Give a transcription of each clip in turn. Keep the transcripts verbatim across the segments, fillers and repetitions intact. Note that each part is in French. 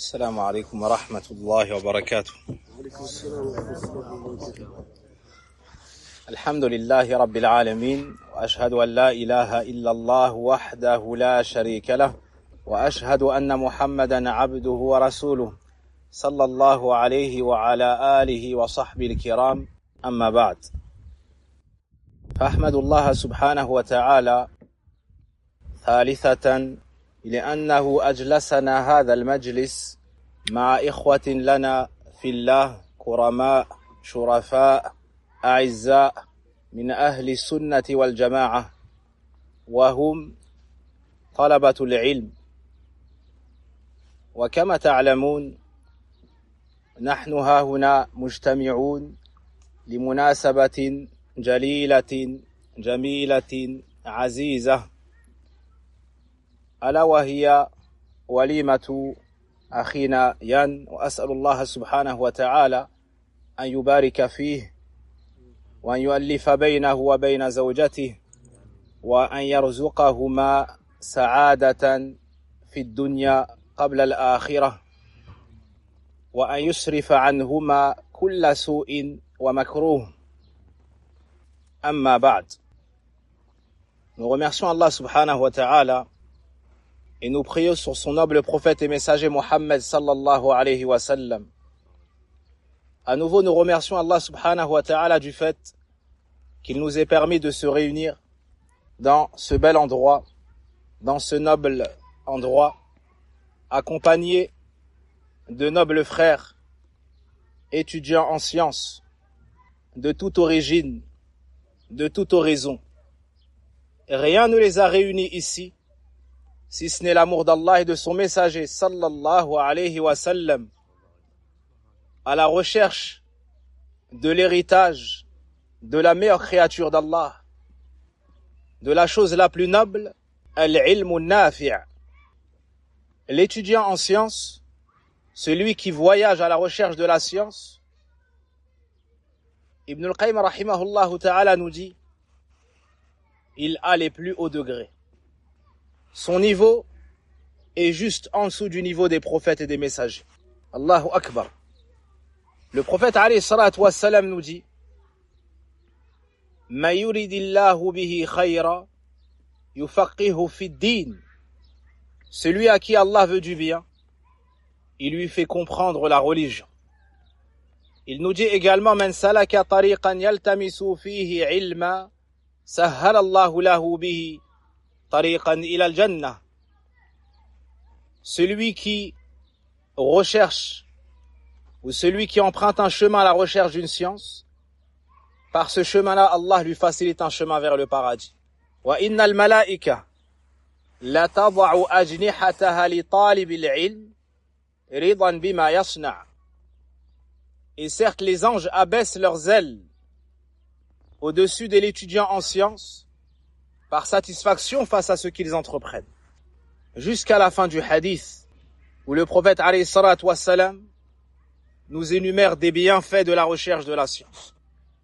السلام عليكم ورحمة الله وبركاته. الحمد لله رب العالمين، وأشهد أن لا إله إلا الله وحده لا شريك له، وأشهد أن محمدا عبده ورسوله صلى الله عليه وعلى آله وصحبه الكرام. أما بعد، فأحمد الله سبحانه وتعالى ثالثة لأنه أجلسنا هذا المجلس مع إخوة لنا في الله كرماء شرفاء أعزاء من أهل السنة والجماعة، وهم طلبة العلم. وكما تعلمون نحن هاهنا مجتمعون لمناسبة جليلة جميلة عزيزة، ألا وهي وليمة أخينا يان، وأسأل الله سبحانه وتعالى أن يبارك فيه وأن يؤلف بينه وبين زوجته، وأن يرزقهما سعادة في الدنيا قبل الآخرة، وأن يصرف عنهما كل سوء ومكروه. أما بعد، nous remercions Allah subhanahu wa ta'ala et nous prions sur son noble prophète et messager Mohammed sallallahu alayhi wa sallam. À nouveau, nous remercions Allah subhanahu wa ta'ala du fait qu'il nous ait permis de se réunir dans ce bel endroit, dans ce noble endroit, accompagnés de nobles frères, étudiants en sciences, de toute origine, de toute horizon. Rien ne les a réunis ici, si ce n'est l'amour d'Allah et de son messager sallallahu alayhi wa sallam, à la recherche de l'héritage de la meilleure créature d'Allah, de la chose la plus noble, al-ilmu nafi', l'étudiant en sciences, celui qui voyage à la recherche de la science. Ibn al-Qayyim rahimahullah ta'ala nous dit, il a les plus hauts degrés. Son niveau est juste en dessous du niveau des prophètes et des messagers. Allahu Akbar. Le prophète alayhi salatu wassalam nous dit, Ma yuridillahu bihi khayra yufaqihu fid din. Celui à qui Allah veut du bien, il lui fait comprendre la religion. Il nous dit également, Man salaka tariqan yaltamisu fihi ilma sahhala Allahu lahu bihi tariqan ila al-jannah. Celui qui recherche ou celui qui emprunte un chemin à la recherche d'une science, par ce chemin-là, Allah lui facilite un chemin vers le paradis. Wa innal malaika la tad'u ajnihataha li talib al-ilm ridan bima yasna'. Et certes, les anges abaissent leurs ailes au-dessus de l'étudiant en sciences par satisfaction face à ce qu'ils entreprennent. Jusqu'à la fin du hadith, où le prophète alayhi salatu wassalam nous énumère des bienfaits de la recherche de la science.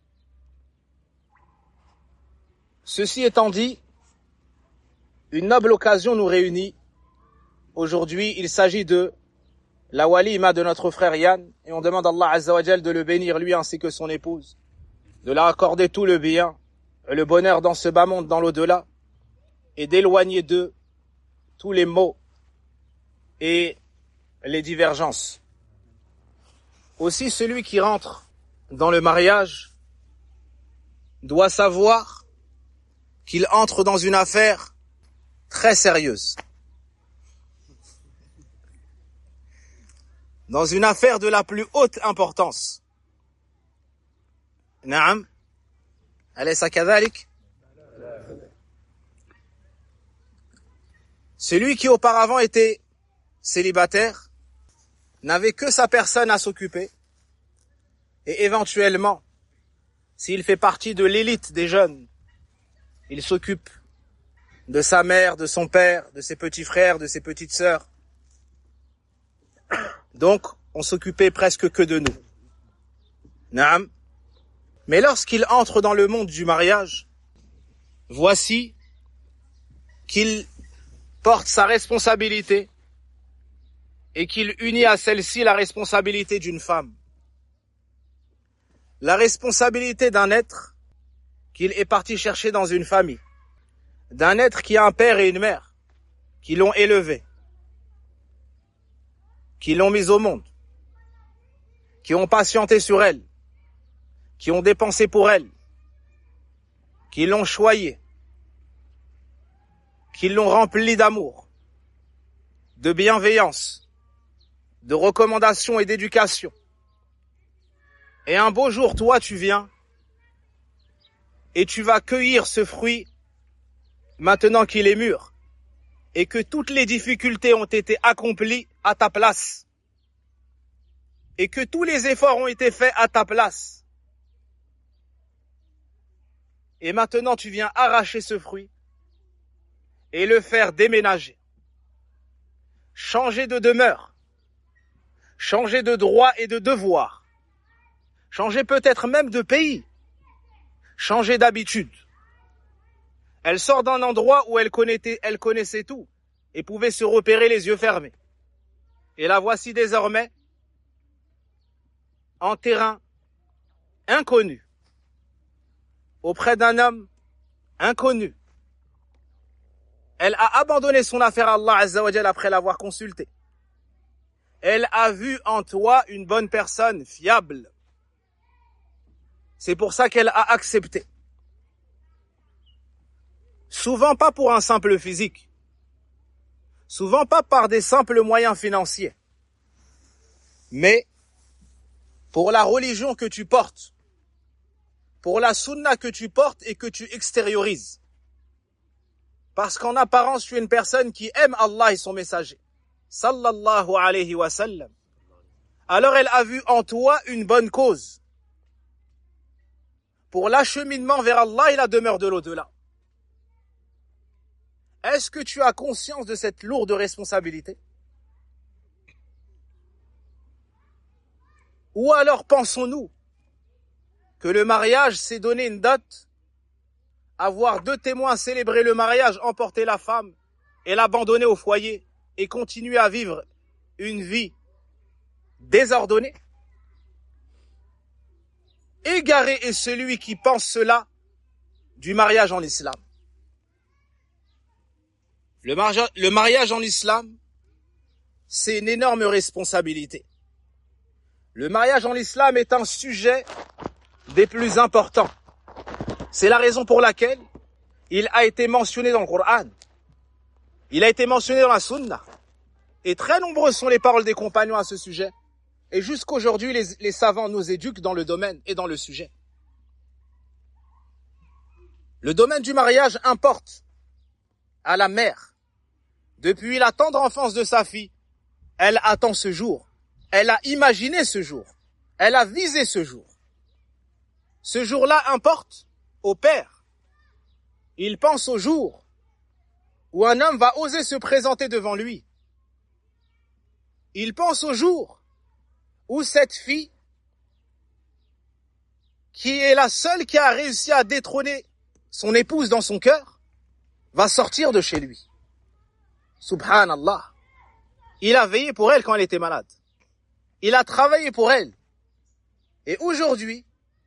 Ceci étant dit, une noble occasion nous réunit. Aujourd'hui, il s'agit de la walima de notre frère Yann, et on demande à Allah Azza wa Jal de le bénir lui ainsi que son épouse, de leur accorder tout le bien, le bonheur dans ce bas monde, dans l'au-delà, et d'éloigner d'eux tous les maux et les divergences. Aussi, celui qui rentre dans le mariage doit savoir qu'il entre dans une affaire très sérieuse, dans une affaire de la plus haute importance. Naam. Alaysa kadhalik? Celui qui auparavant était célibataire n'avait que sa personne à s'occuper, et éventuellement, s'il fait partie de l'élite des jeunes, il s'occupe de sa mère, de son père, de ses petits frères, de ses petites sœurs. Donc, on s'occupait presque que de nous. Naam. Mais lorsqu'il entre dans le monde du mariage, voici qu'il porte sa responsabilité et qu'il unit à celle-ci la responsabilité d'une femme, la responsabilité d'un être qu'il est parti chercher dans une famille, d'un être qui a un père et une mère, qui l'ont élevé, qui l'ont mise au monde, qui ont patienté sur elle, qui ont dépensé pour elle, qui l'ont choyée, qui l'ont remplie d'amour, de bienveillance, de recommandations et d'éducation. Et un beau jour, toi, tu viens et tu vas cueillir ce fruit maintenant qu'il est mûr et que toutes les difficultés ont été accomplies à ta place et que tous les efforts ont été faits à ta place. Et maintenant, tu viens arracher ce fruit et le faire déménager, changer de demeure, changer de droit et de devoir, changer peut-être même de pays, changer d'habitude. Elle sort d'un endroit où elle connaissait, elle connaissait tout et pouvait se repérer les yeux fermés. Et la voici désormais en terrain inconnu, auprès d'un homme inconnu. Elle a abandonné son affaire à Allah Azza wa Jal après l'avoir consulté. Elle a vu en toi une bonne personne fiable. C'est pour ça qu'elle a accepté. Souvent pas pour un simple physique. Souvent pas par des simples moyens financiers. Mais pour la religion que tu portes. Pour la sunna que tu portes et que tu extériorises. Parce qu'en apparence, tu es une personne qui aime Allah et son messager. Sallallahu alayhi wa sallam. Alors elle a vu en toi une bonne cause. Pour l'acheminement vers Allah et la demeure de l'au-delà. Est-ce que tu as conscience de cette lourde responsabilité? Ou alors pensons-nous que le mariage, c'est donner une dot, avoir deux témoins célébrer le mariage, emporter la femme et l'abandonner au foyer et continuer à vivre une vie désordonnée? Égaré est celui qui pense cela du mariage en islam. Le mariage, le mariage en islam, c'est une énorme responsabilité. Le mariage en islam est un sujet des plus importants. C'est la raison pour laquelle il a été mentionné dans le Coran. Il a été mentionné dans la Sunna. Et très nombreuses sont les paroles des compagnons à ce sujet. Et jusqu'aujourd'hui, les, les savants nous éduquent dans le domaine et dans le sujet. Le domaine du mariage importe à la mère. Depuis la tendre enfance de sa fille, elle attend ce jour. Elle a imaginé ce jour. Elle a visé ce jour. Ce jour-là importe au père. Il pense au jour où un homme va oser se présenter devant lui. Il pense au jour où cette fille, qui est la seule qui a réussi à détrôner son épouse dans son cœur, va sortir de chez lui. Subhanallah. Il a veillé pour elle quand elle était malade. Il a travaillé pour elle. Et aujourd'hui,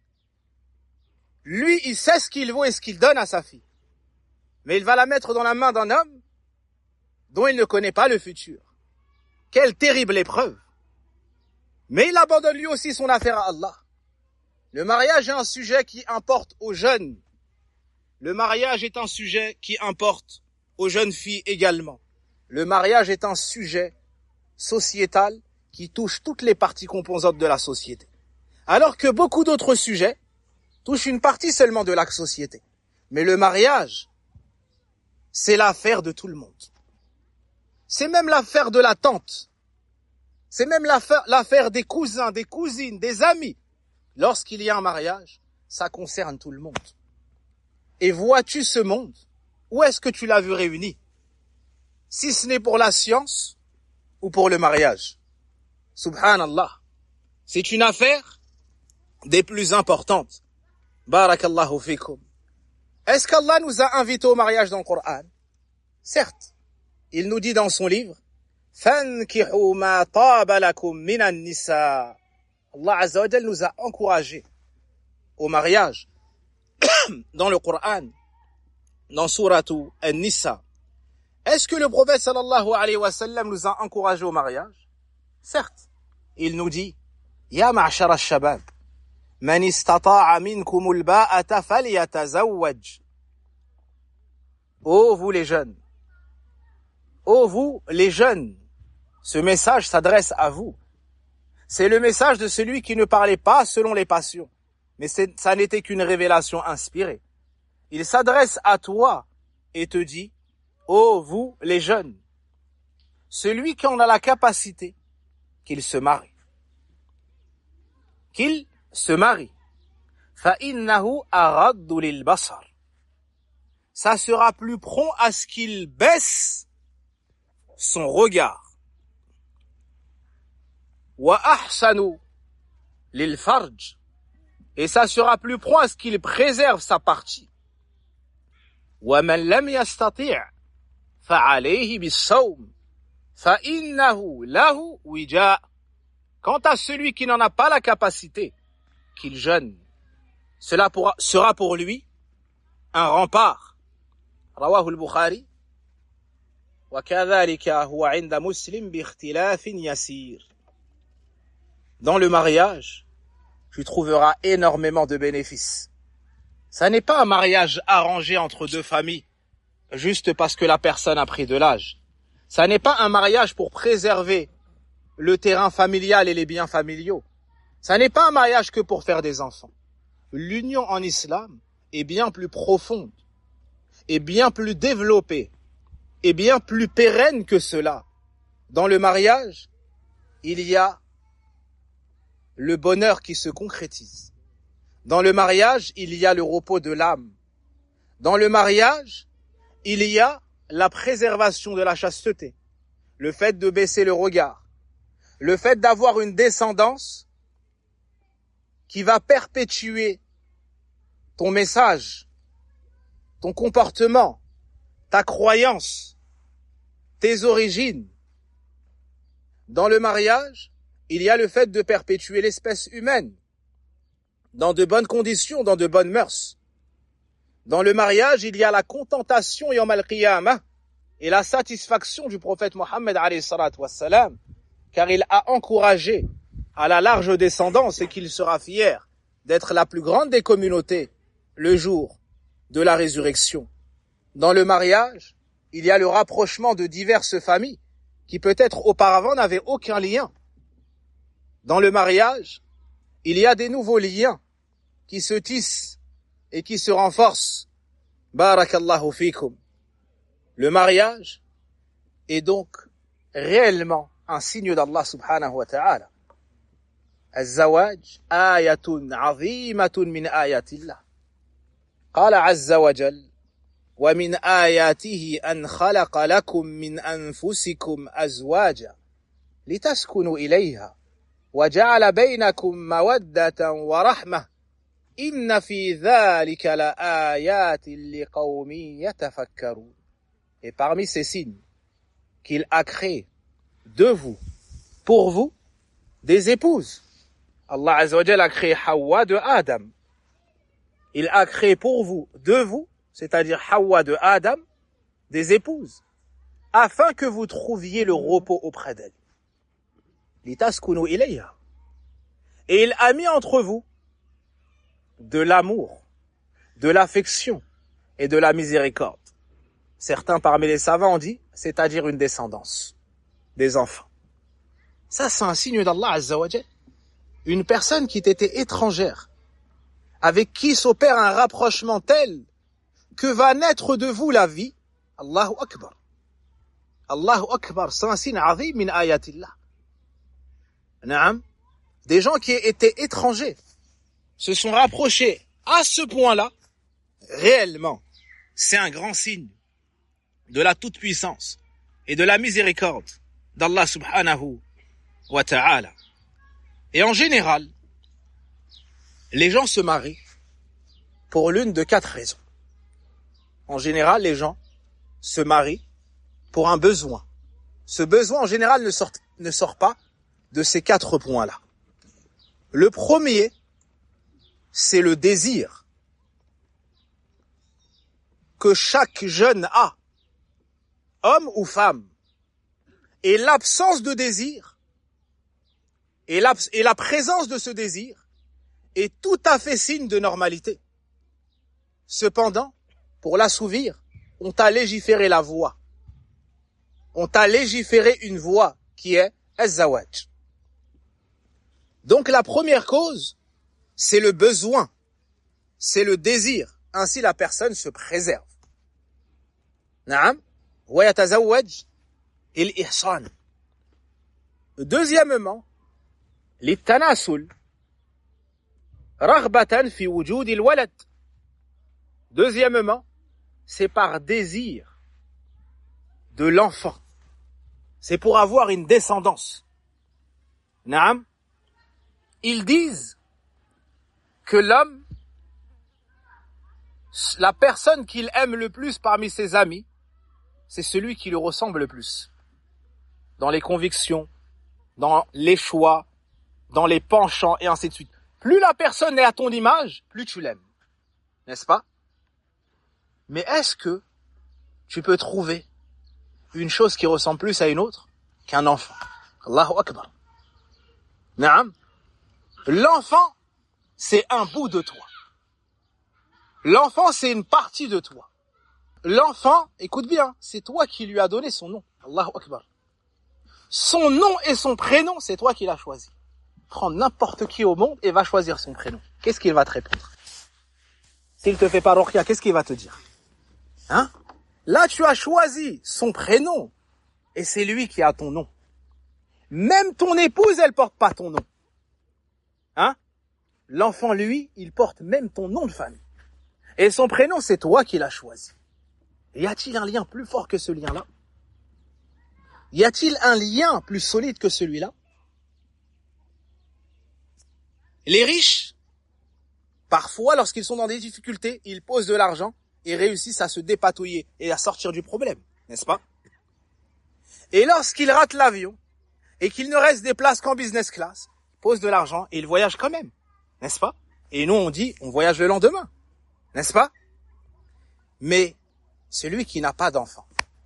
lui, il sait ce qu'il vaut et ce qu'il donne à sa fille. Mais il va la mettre dans la main d'un homme dont il ne connaît pas le futur. Quelle terrible épreuve. Mais il abandonne lui aussi son affaire à Allah. Le mariage est un sujet qui importe aux jeunes. Le mariage est un sujet qui importe aux jeunes filles également. Le mariage est un sujet sociétal qui touche toutes les parties composantes de la société. Alors que beaucoup d'autres sujets touchent une partie seulement de la société. Mais le mariage, c'est l'affaire de tout le monde. C'est même l'affaire de la tante. C'est même l'affaire, l'affaire des cousins, des cousines, des amis. Lorsqu'il y a un mariage, ça concerne tout le monde. Et vois-tu ce monde? Où est-ce que tu l'as vu réuni? Si ce n'est pour la science ou pour le mariage. Subhanallah. C'est une affaire des plus importantes. Barakallahu fikum. Est-ce qu'Allah nous a invités au mariage dans le Coran? Certes. Il nous dit dans son livre, فَانْكِحُوا مَا طَابَ لَكُم مِّنَ النِّسَاءِ. Allah Azza wa Jal nous a encouragés au mariage dans le Coran, dans Sourate An-Nisa. Est-ce que le prophète sallallahu alayhi wa sallam nous a encouragés au mariage? Certes, il nous dit Ya ma'shara ash-shabab man istata'a minkum al-ba'ata falyatazawwaj. Ô vous les jeunes, ô vous les jeunes, ce message s'adresse à vous. C'est le message de celui qui ne parlait pas selon les passions, mais ça n'était qu'une révélation inspirée. Il s'adresse à toi et te dit ô vous les jeunes, celui qui en a la capacité, qu'il se marie. Qu'il se marie. فَإِنَّهُ أَغَضُّ لِلْبَصَرِ. Ça sera plus prompt à ce qu'il baisse son regard. وَأَحْسَنُ لِلْفَرْجِ. Et ça sera plus prompt à ce qu'il préserve sa partie. وَمَنْ لَمْ يَسْتَطِعْ فَعَلَيْهِ بِالصَّوْمِ فَإِنَّهُ لَهُ وِجَاءٌ. Quant à celui qui n'en a pas la capacité, qu'il jeûne, cela pourra, sera pour lui un rempart. رواه البخاري وكذلك هو عند مسلم باختلاف يسير. Dans le mariage, tu trouveras énormément de bénéfices. Ça n'est pas un mariage arrangé entre deux familles, juste parce que la personne a pris de l'âge. Ça n'est pas un mariage pour préserver le terrain familial et les biens familiaux. Ça n'est pas un mariage que pour faire des enfants. L'union en islam est bien plus profonde, est bien plus développée, est bien plus pérenne que cela. Dans le mariage, il y a le bonheur qui se concrétise. Dans le mariage, il y a le repos de l'âme. Dans le mariage, il y a la préservation de la chasteté, le fait de baisser le regard, le fait d'avoir une descendance qui va perpétuer ton message, ton comportement, ta croyance, tes origines. Dans le mariage, il y a le fait de perpétuer l'espèce humaine dans de bonnes conditions, dans de bonnes mœurs. Dans le mariage, il y a la contentation yawm al-qiyamah et la satisfaction du prophète Mohammed alayhi salatu wassalam, car il a encouragé à la large descendance et qu'il sera fier d'être la plus grande des communautés le jour de la résurrection. Dans le mariage, il y a le rapprochement de diverses familles qui peut-être auparavant n'avaient aucun lien. Dans le mariage, il y a des nouveaux liens qui se tissent et qui se renforcent. Barakallahu fikum. Le mariage est donc réellement un signe d'Allah subhanahu wa ta'ala. الزواج آية عظيمة من آيات الله. قال عز وجل ومن آياته أن خلق لكم من أنفسكم أزواجا لتسكنوا إليها وجعل بينكم مودة ورحمة إن في ذلك لآيات لقوم يتفكرون. Et parmi ces signes qu'il a créé de vous, pour vous, des épouses. Allah Azza wa Jalla a créé Hawa de Adam. Il a créé pour vous, de vous, c'est-à-dire Hawa de Adam, des épouses, afin que vous trouviez le repos auprès d'elles. Litaskunu ilayha. Et il a mis entre vous de l'amour, de l'affection et de la miséricorde. Certains parmi les savants ont dit, c'est-à-dire une descendance, des enfants. Ça, c'est un signe d'Allah Azza wa Jalla. Une personne qui était étrangère, avec qui s'opère un rapprochement tel que va naître de vous la vie. Allahu Akbar. Allahu Akbar, c'est un signe azim min ayatillah. Naam. Des gens qui étaient étrangers se sont rapprochés à ce point-là. Réellement, c'est un grand signe de la toute-puissance et de la miséricorde d'Allah subhanahu wa ta'ala. Et en général, les gens se marient pour l'une de quatre raisons. En général, les gens se marient pour un besoin. ce besoin en général ne sort, ne sort pas de ces quatre points-là. Le premier, c'est le désir que chaque jeune a, homme ou femme, et l'absence de désir, et la, et la présence de ce désir, est tout à fait signe de normalité. Cependant, pour l'assouvir, on t'a légiféré la voie. On t'a légiféré une voie qui est az-zawaj. Donc la première cause, c'est le besoin, c'est le désir. Ainsi la personne se préserve. Naam, wa yatazawwaj il-ihsan. Deuxièmement, l'itanasul raghbatan fi wujud il-walad. Deuxièmement, c'est par désir de l'enfant. C'est pour avoir une descendance. Naam, ils disent que l'homme, la personne qu'il aime le plus parmi ses amis, c'est celui qui lui ressemble le plus. Dans les convictions, dans les choix, dans les penchants et ainsi de suite. Plus la personne est à ton image, plus tu l'aimes. N'est-ce pas? Mais est-ce que tu peux trouver une chose qui ressemble plus à une autre qu'un enfant? Allahu Akbar. Naam. L'enfant, c'est un bout de toi. L'enfant, c'est une partie de toi. L'enfant, écoute bien, c'est toi qui lui as donné son nom. Allahu Akbar. Son nom et son prénom, c'est toi qui l'as choisi. Prends n'importe qui au monde et va choisir son prénom. Qu'est-ce qu'il va te répondre? S'il te fait pas ruqya, qu'est-ce qu'il va te dire? Hein? Là, tu as choisi son prénom et c'est lui qui a ton nom. Même ton épouse, elle porte pas ton nom. Hein? L'enfant, lui, il porte même ton nom de famille. Et son prénom, c'est toi qui l'as choisi. Y a-t-il un lien plus fort que ce lien-là? Y a-t-il un lien plus solide que celui-là? Les riches, parfois, lorsqu'ils sont dans des difficultés, ils posent de l'argent et réussissent à se dépatouiller et à sortir du problème, n'est-ce pas? Et lorsqu'ils ratent l'avion et qu'il ne reste des places qu'en business class, ils posent de l'argent et ils voyagent quand même, n'est-ce pas? Et nous, on dit, on voyage le lendemain, n'est-ce pas? Mais celui qui n'a pas d'enfant,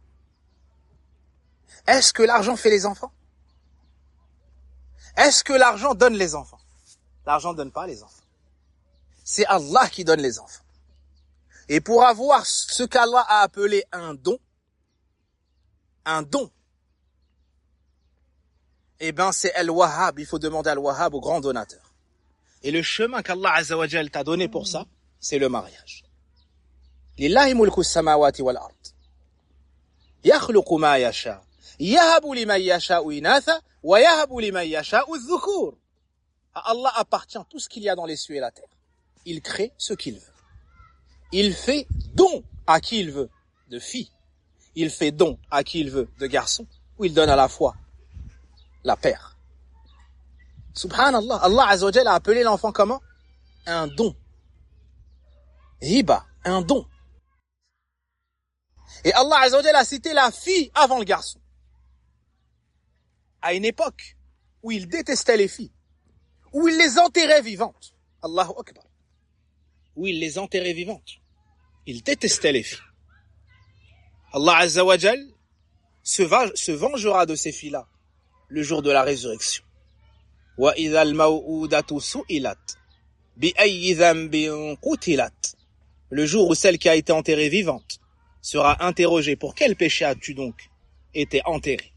est-ce que l'argent fait les enfants? Est-ce que l'argent donne les enfants? L'argent ne donne pas les enfants. C'est Allah qui donne les enfants. Et pour avoir ce qu'Allah a appelé un don, un don, eh ben c'est Al-Wahhab, il faut demander à Al-Wahhab, au grand donateur. Et le chemin qu'Allah Azza wa Jal t'a donné pour ça, c'est le mariage. Lillahi mulku as-samawati wal ard. Yakhluqu ma yasha. Yahabu liman yasha'u inatha wa yahabu liman yasha'u adh-dhukur. À Allah appartient tout ce qu'il y a dans les cieux et la terre. Il crée ce qu'il veut. Il fait don à qui il veut de filles. Il fait don à qui il veut de garçons. Ou il donne à la fois la paire. Subhanallah. Allah Azza wa Jalla a appelé l'enfant comment? Un don. Hiba, un don. Et Allah Azza wa Jalla a cité la fille avant le garçon. À une époque où il détestait les filles, où il les enterrait vivantes. Allahu Akbar. Où il les enterrait vivantes. Il détestait les filles. Allah Azza wa Jal se, va, se vengera de ces filles-là le jour de la résurrection. Wa idha al-maw'udatu su'ilat bi ayyi dhanbin qutilat. Le jour où celle qui a été enterrée vivante sera interrogée. Pour quel péché as-tu donc été enterrée?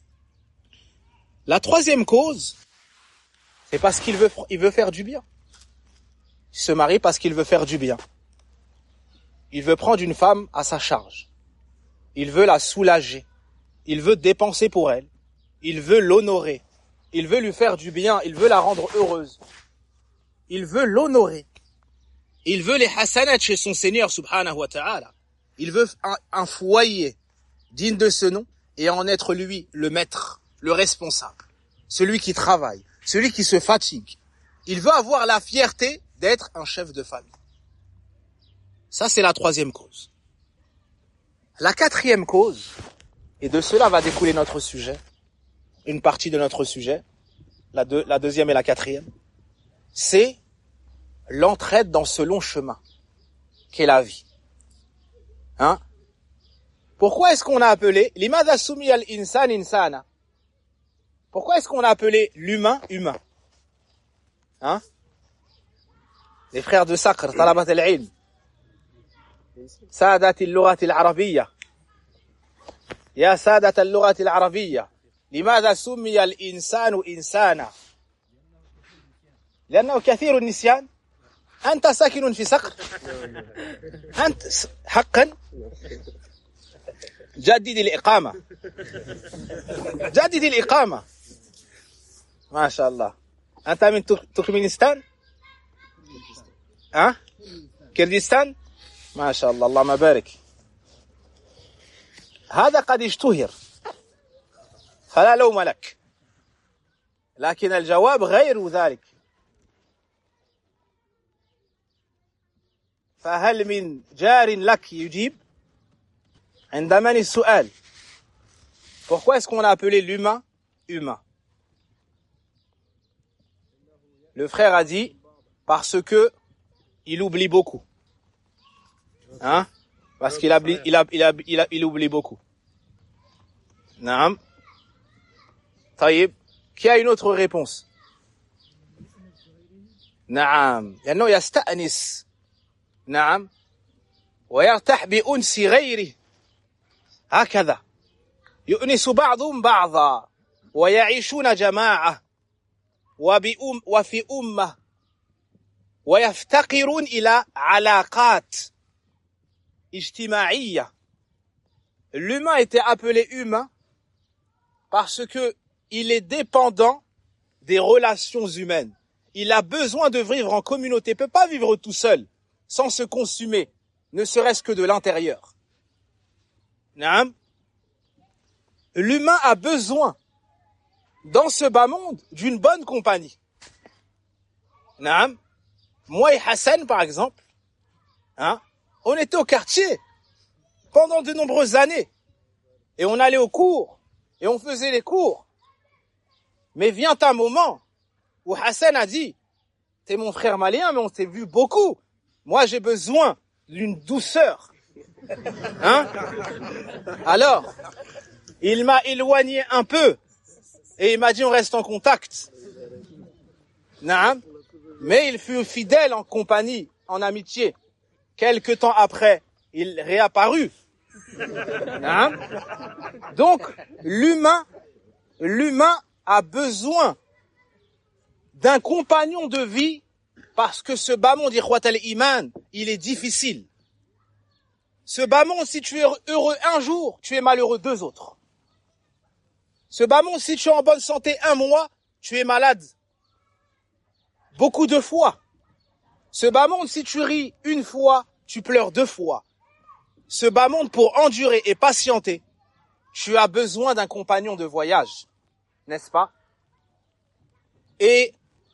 La troisième cause, c'est parce qu'il veut, il veut faire du bien. Il se marie parce qu'il veut faire du bien. Il veut prendre une femme à sa charge. Il veut la soulager. Il veut dépenser pour elle. Il veut l'honorer. Il veut lui faire du bien. Il veut la rendre heureuse. Il veut l'honorer. Il veut les hasanat chez son Seigneur subhanahu wa ta'ala. Il veut un, un foyer digne de ce nom et en être lui le maître, le responsable, celui qui travaille, celui qui se fatigue. Il veut avoir la fierté d'être un chef de famille. Ça, c'est la troisième cause. La quatrième cause, Et de cela va découler notre sujet, une partie de notre sujet, la, deux, la deuxième et la quatrième, c'est l'entraide dans ce long chemin qu'est la vie. Hein? Pourquoi est-ce qu'on a appelé limadha summiya al-insan insana? Pourquoi est-ce qu'on a appelé l'humain humain? Hein? Les frères de Saqr, talabat al-ilm, sadat al-lughat al-arabiyya, ya sadat al-lughat al-arabiyya, limadha summiya al-insanu insana? لأنه كثير النسيان. أنت ساكن في صقر؟ أنت حقا جدد الإقامة، جدد الإقامة. ما شاء الله. أنت من تركمانستان؟ ها؟ كردستان؟ ما شاء الله، اللهم بارك. هذا قد اشتهر فلا لوم لك، لكن الجواب غير ذلك. فهل من جار لك يجيب؟ عند من السؤال. Pourquoi est-ce qu'on a appelé l'humain humain? Le frère a dit parce que il oublie beaucoup. Hein? Parce qu'il a, il a, il a, il a, il oublie beaucoup. Naam. Taïb. Qui a une autre réponse? Naam. لأنه يستأنس. نعم ويرتاح بأنس غيره هكذا يؤنس بعضهم بعضا ويعيشون جماعة وبأم وفي أمة ويفتقرون إلى علاقات اجتماعية. L'humain était appelé humain parce que il est dépendant des relations humaines. Il a besoin de vivre en communauté, il ne peut pas vivre tout seul sans se consumer, ne serait-ce que de l'intérieur. Naam. L'humain a besoin, dans ce bas monde, d'une bonne compagnie. Naam. Moi et Hassan, par exemple, hein, on était au quartier pendant de nombreuses années. Et on allait aux cours, et on faisait les cours. Mais vient un moment où Hassan a dit, t'es mon frère malien, mais on s'est vu beaucoup. Moi, j'ai besoin d'une douceur. Hein? Alors, il m'a éloigné un peu et il m'a dit on reste en contact. Naam. Mais il fut fidèle en compagnie, en amitié. Quelque temps après, il réapparut. Naam. Donc, l'humain, l'humain a besoin d'un compagnon de vie. Parce que ce bas monde, ikhwat al-iman, il est difficile. Ce bas monde, si tu es heureux un jour, tu es malheureux deux autres. Ce bas monde, si tu es en bonne santé un mois, tu es malade beaucoup de fois. Ce bas monde, si tu ris une fois, tu pleures deux fois. Ce bas monde, pour endurer et patienter, tu as besoin d'un compagnon de voyage, n'est-ce pas? Et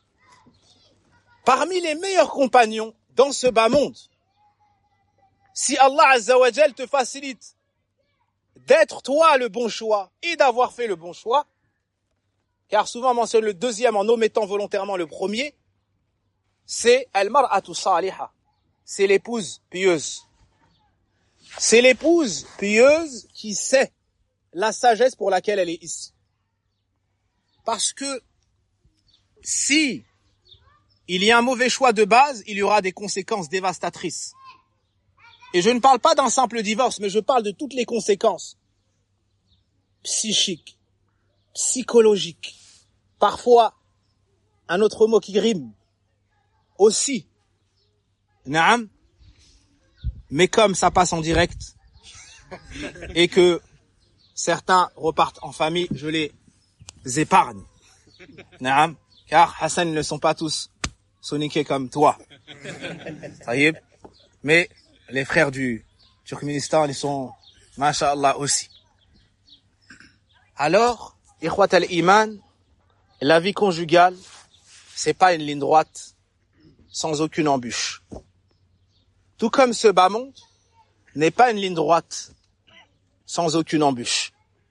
parmi les meilleurs compagnons dans ce bas monde, si Allah Azza wa Jal te facilite d'être toi le bon choix et d'avoir fait le bon choix, car souvent on mentionne le deuxième en omettant volontairement le premier, c'est al-mar'atu saliha, c'est l'épouse pieuse. C'est l'épouse pieuse qui sait la sagesse pour laquelle elle est ici. Parce que si il y a un mauvais choix de base, il y aura des conséquences dévastatrices. Et je ne parle pas d'un simple divorce, mais je parle de toutes les conséquences psychiques, psychologiques, parfois un autre mot qui rime aussi. Naam. Mais comme ça passe en direct et que certains repartent en famille, je les épargne. Naam. Car Hassan ne sont pas tous soniqués comme toi. Taïb. Mais les frères du Turkménistan, ils sont, masha'Allah, aussi. Alors, ikhwat al-iman, la vie conjugale, c'est pas une ligne droite, sans aucune embûche. Tout comme ce bas monde n'est pas une ligne droite, sans aucune embûche.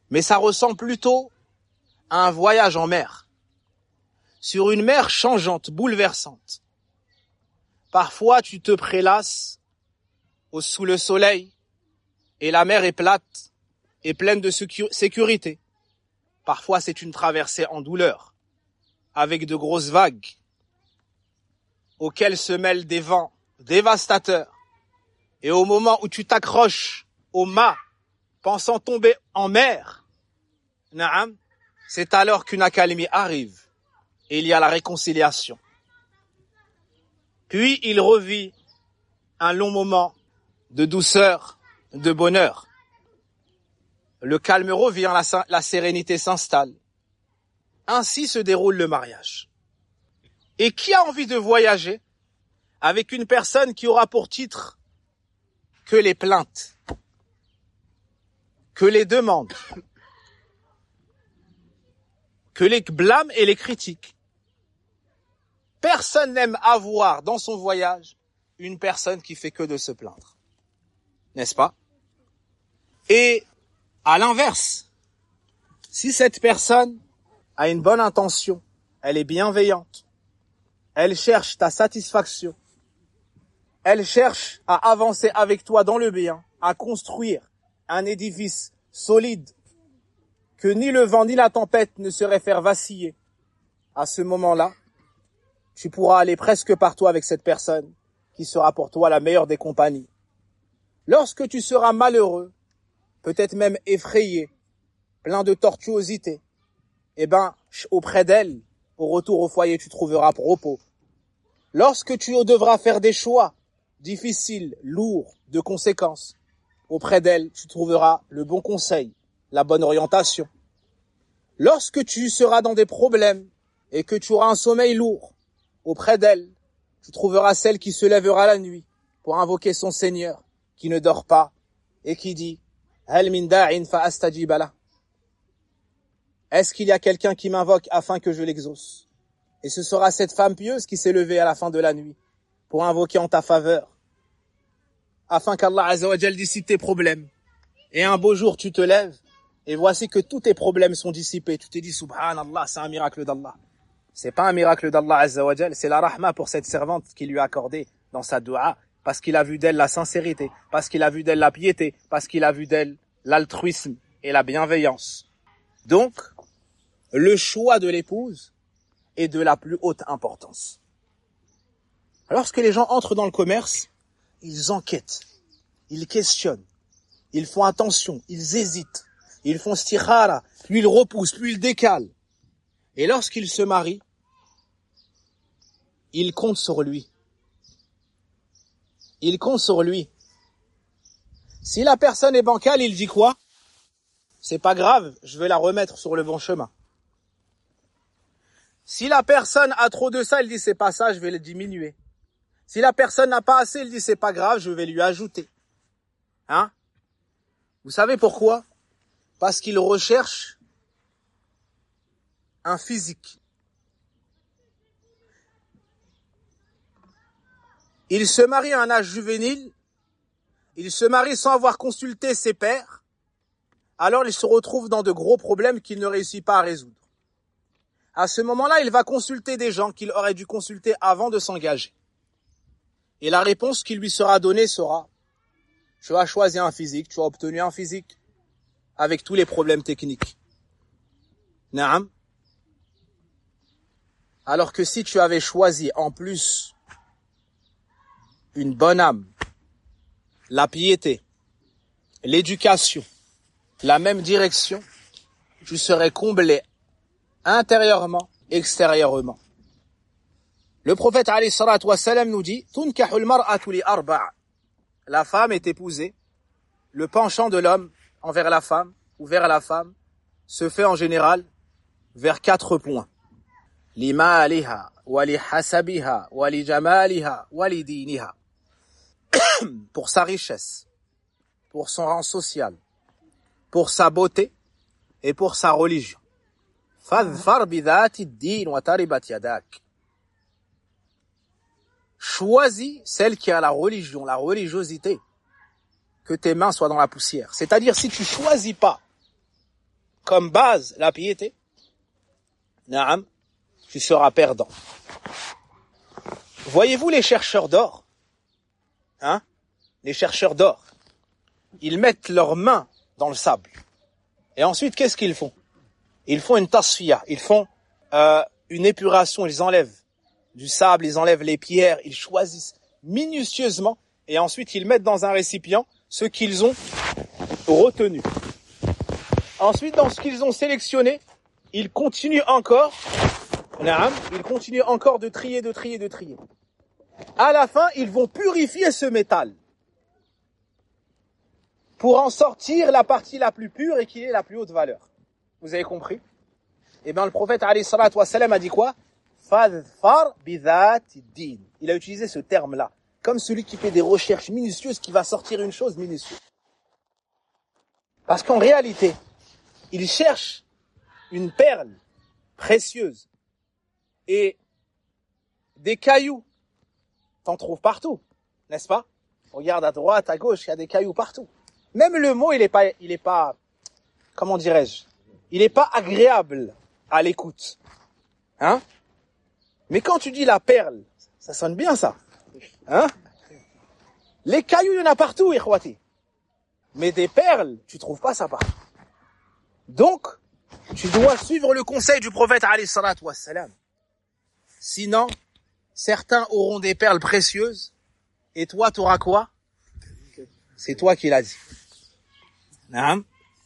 Mais ça ressemble plutôt à un voyage en mer. Sur une mer changeante, bouleversante. Parfois, tu te prélasses au, sous le soleil et la mer est plate et pleine de sécu- sécurité. Parfois, c'est une traversée en douleur, avec de grosses vagues, auxquelles se mêlent des vents dévastateurs. Et au moment où tu t'accroches au mât, pensant tomber en mer, naam, c'est alors qu'une accalmie arrive et il y a la réconciliation. Puis il revit un long moment de douceur, de bonheur. Le calme revient, la, la sérénité s'installe. Ainsi se déroule le mariage. Et qui a envie de voyager avec une personne qui aura pour titre que les plaintes, que les demandes, que les blâmes et les critiques? Personne n'aime avoir dans son voyage une personne qui fait que de se plaindre. N'est-ce pas? Et à l'inverse, si cette personne a une bonne intention, elle est bienveillante, elle cherche ta satisfaction, elle cherche à avancer avec toi dans le bien, à construire un édifice solide, que ni le vent ni la tempête ne sauraient faire vaciller, à ce moment-là, tu pourras aller presque partout avec cette personne qui sera pour toi la meilleure des compagnies. Lorsque tu seras malheureux, peut-être même effrayé, plein de tortuosité, eh ben, auprès d'elle, au retour au foyer, tu trouveras repos. Lorsque tu devras faire des choix difficiles, lourds, de conséquences, auprès d'elle, tu trouveras le bon conseil, la bonne orientation. Lorsque tu seras dans des problèmes et que tu auras un sommeil lourd, auprès d'elle, tu trouveras celle qui se lèvera la nuit pour invoquer son Seigneur, qui ne dort pas et qui dit « Hal min da'in fa astajib lah » Est-ce qu'il y a quelqu'un qui m'invoque afin que je l'exauce? Et ce sera cette femme pieuse qui s'est levée à la fin de la nuit pour invoquer en ta faveur, afin qu'Allah Azza wa Jal dissipe tes problèmes. Et un beau jour, tu te lèves et voici que tous tes problèmes sont dissipés. Tu te dis « Subhanallah, c'est un miracle d'Allah ». C'est pas un miracle d'Allah Azza wa Jal, c'est la rahma pour cette servante qui lui a accordé dans sa dua, parce qu'il a vu d'elle la sincérité, parce qu'il a vu d'elle la piété, parce qu'il a vu d'elle l'altruisme et la bienveillance. Donc, le choix de l'épouse est de la plus haute importance. Lorsque les gens entrent dans le commerce, ils enquêtent, ils questionnent, ils font attention, ils hésitent, ils font stikhara, puis ils repoussent, puis ils décalent. Et lorsqu'ils se marient, ils comptent sur lui. Il compte sur lui. Si la personne est bancale, il dit quoi? C'est pas grave, je vais la remettre sur le bon chemin. Si la personne a trop de ça, il dit c'est pas ça, je vais le diminuer. Si la personne n'a pas assez, il dit c'est pas grave, je vais lui ajouter. Hein? Vous savez pourquoi? Parce qu'il recherche un physique. Il se marie à un âge juvénile, il se marie sans avoir consulté ses pairs, alors il se retrouve dans de gros problèmes qu'il ne réussit pas à résoudre. À ce moment-là, il va consulter des gens qu'il aurait dû consulter avant de s'engager. Et la réponse qui lui sera donnée sera « Tu as choisi un physique, tu as obtenu un physique avec tous les problèmes techniques. » Naam. Alors que si tu avais choisi en plus une bonne âme, la piété, l'éducation, la même direction, tu serais comblé intérieurement, extérieurement. Le prophète alayhi salatu wa salam nous dit tunkahul mar'atu li arba'. La femme est épousée. Le penchant de l'homme envers la femme ou vers la femme se fait en général vers quatre points. Li maliha wa li hasabiha wa li jamaliha wa li diniha. Pour sa richesse, pour son rang social, pour sa beauté et pour sa religion. Fadhfar bidhati ad-din wa taribat yadak. Choisis celle qui a la religion, la religiosité, que tes mains soient dans la poussière. C'est-à-dire, si tu choisis pas comme base la piété, naam, tu seras perdant. Voyez-vous les chercheurs d'or, hein, les chercheurs d'or, ils mettent leurs mains dans le sable. Et ensuite, qu'est-ce qu'ils font? Ils font une tasfiya, ils font euh, une épuration, ils enlèvent du sable, ils enlèvent les pierres, ils choisissent minutieusement et ensuite ils mettent dans un récipient ce qu'ils ont retenu. Ensuite, dans ce qu'ils ont sélectionné, ils continuent encore, ils continuent encore de trier, de trier, de trier. À la fin, ils vont purifier ce métal pour en sortir la partie la plus pure et qui est la plus haute valeur. Vous avez compris? Eh bien, le prophète alayhi salatu wassalam a dit quoi? Fadfar bidhati din. Il a utilisé ce terme-là, comme celui qui fait des recherches minutieuses, qui va sortir une chose minutieuse. Parce qu'en réalité, il cherche une perle précieuse et des cailloux. T'en trouves partout, n'est-ce pas? Regarde à droite, à gauche, il y a des cailloux partout. Même le mot, il est pas, il est pas, comment dirais-je, il est pas agréable à l'écoute, hein? Mais quand tu dis la perle, ça sonne bien ça, hein? Les cailloux, il y en a partout, ikhwati. Mais des perles, tu trouves pas ça partout. Donc, tu dois suivre le conseil du prophète alayhi salatu wassalam. Sinon, certains auront des perles précieuses, et toi, tu auras quoi? C'est toi qui l'as dit. Hein?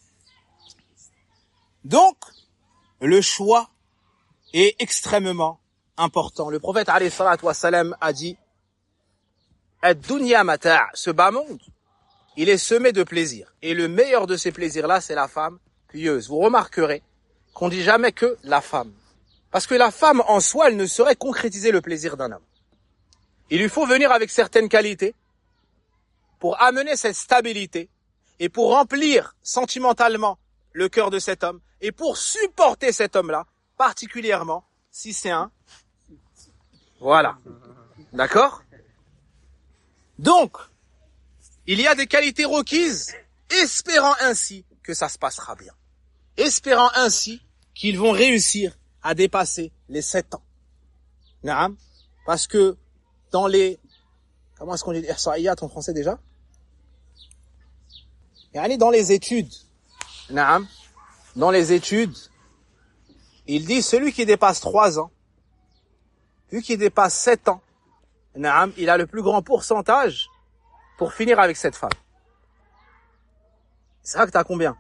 Donc, le choix est extrêmement important. Le prophète alayhi salatu wassalam a dit Ad-dunya mata', ce bas monde, il est semé de plaisirs. Et le meilleur de ces plaisirs-là, c'est la femme pieuse. Vous remarquerez qu'on dit jamais que la femme. Parce que la femme en soi, elle ne saurait concrétiser le plaisir d'un homme. Il lui faut venir avec certaines qualités pour amener cette stabilité et pour remplir sentimentalement le cœur de cet homme et pour supporter cet homme-là, particulièrement si c'est un... Voilà. D'accord? Donc, il y a des qualités requises, espérant ainsi que ça se passera bien. Espérant ainsi qu'ils vont réussir à dépasser les sept ans. Naam. Parce que dans les... Comment est-ce qu'on dit ihsaïyat en français déjà? Yani dans les études. Naam. Dans les études, il dit celui qui dépasse trois ans, vu qu'il dépasse sept ans, naam, il a le plus grand pourcentage pour finir avec cette femme. C'est vrai que t'as combien?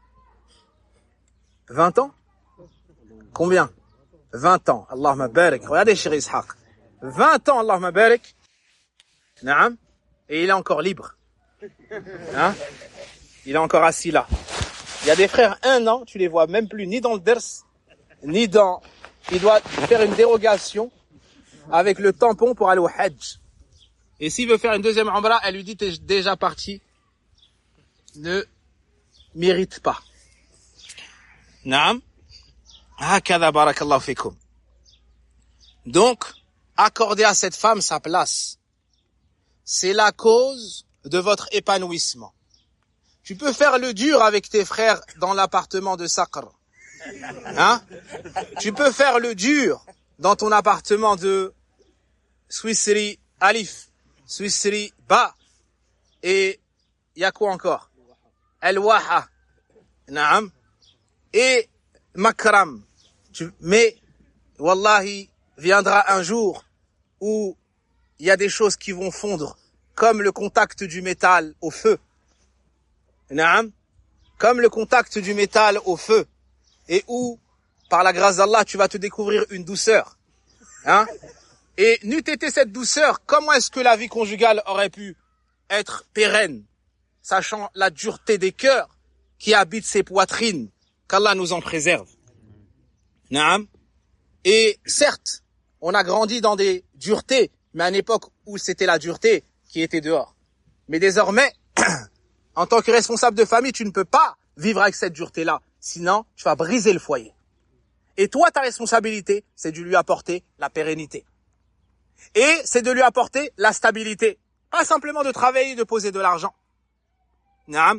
vingt ans? Combien? vingt ans. Allahumma barik. Regardez, chéri Ishaq. vingt ans, Allahumma barik. Naam. Et il est encore libre. Hein? Il est encore assis là. Il y a des frères, un an, tu les vois même plus, ni dans le ders, ni dans... Il doit faire une dérogation avec le tampon pour aller au hajj. Et s'il veut faire une deuxième umrah, elle lui dit, t'es déjà parti. Ne mérite pas. Naam. Hakada barakallahu fikum. Donc, accorder à cette femme sa place. C'est la cause de votre épanouissement. Tu peux faire le dur avec tes frères dans l'appartement de Saqr. Hein? Tu peux faire le dur dans ton appartement de Suisserie Alif, Suisserie Ba, et il y a quoi encore? Al-Waha, Naam, et Makram. Tu, mais, Wallahi, viendra un jour où il y a des choses qui vont fondre, comme le contact du métal au feu. Naam, comme le contact du métal au feu, et où, par la grâce d'Allah, tu vas te découvrir une douceur. Hein? Et n'eût été cette douceur, comment est-ce que la vie conjugale aurait pu être pérenne, sachant la dureté des cœurs qui habitent ces poitrines, qu'Allah nous en préserve. Naam. Et certes, on a grandi dans des duretés, mais à une époque où c'était la dureté qui était dehors. Mais désormais, en tant que responsable de famille, tu ne peux pas vivre avec cette dureté-là. Sinon, tu vas briser le foyer. Et toi, ta responsabilité, c'est de lui apporter la pérennité. Et c'est de lui apporter la stabilité. Pas simplement de travailler et de poser de l'argent. Naam.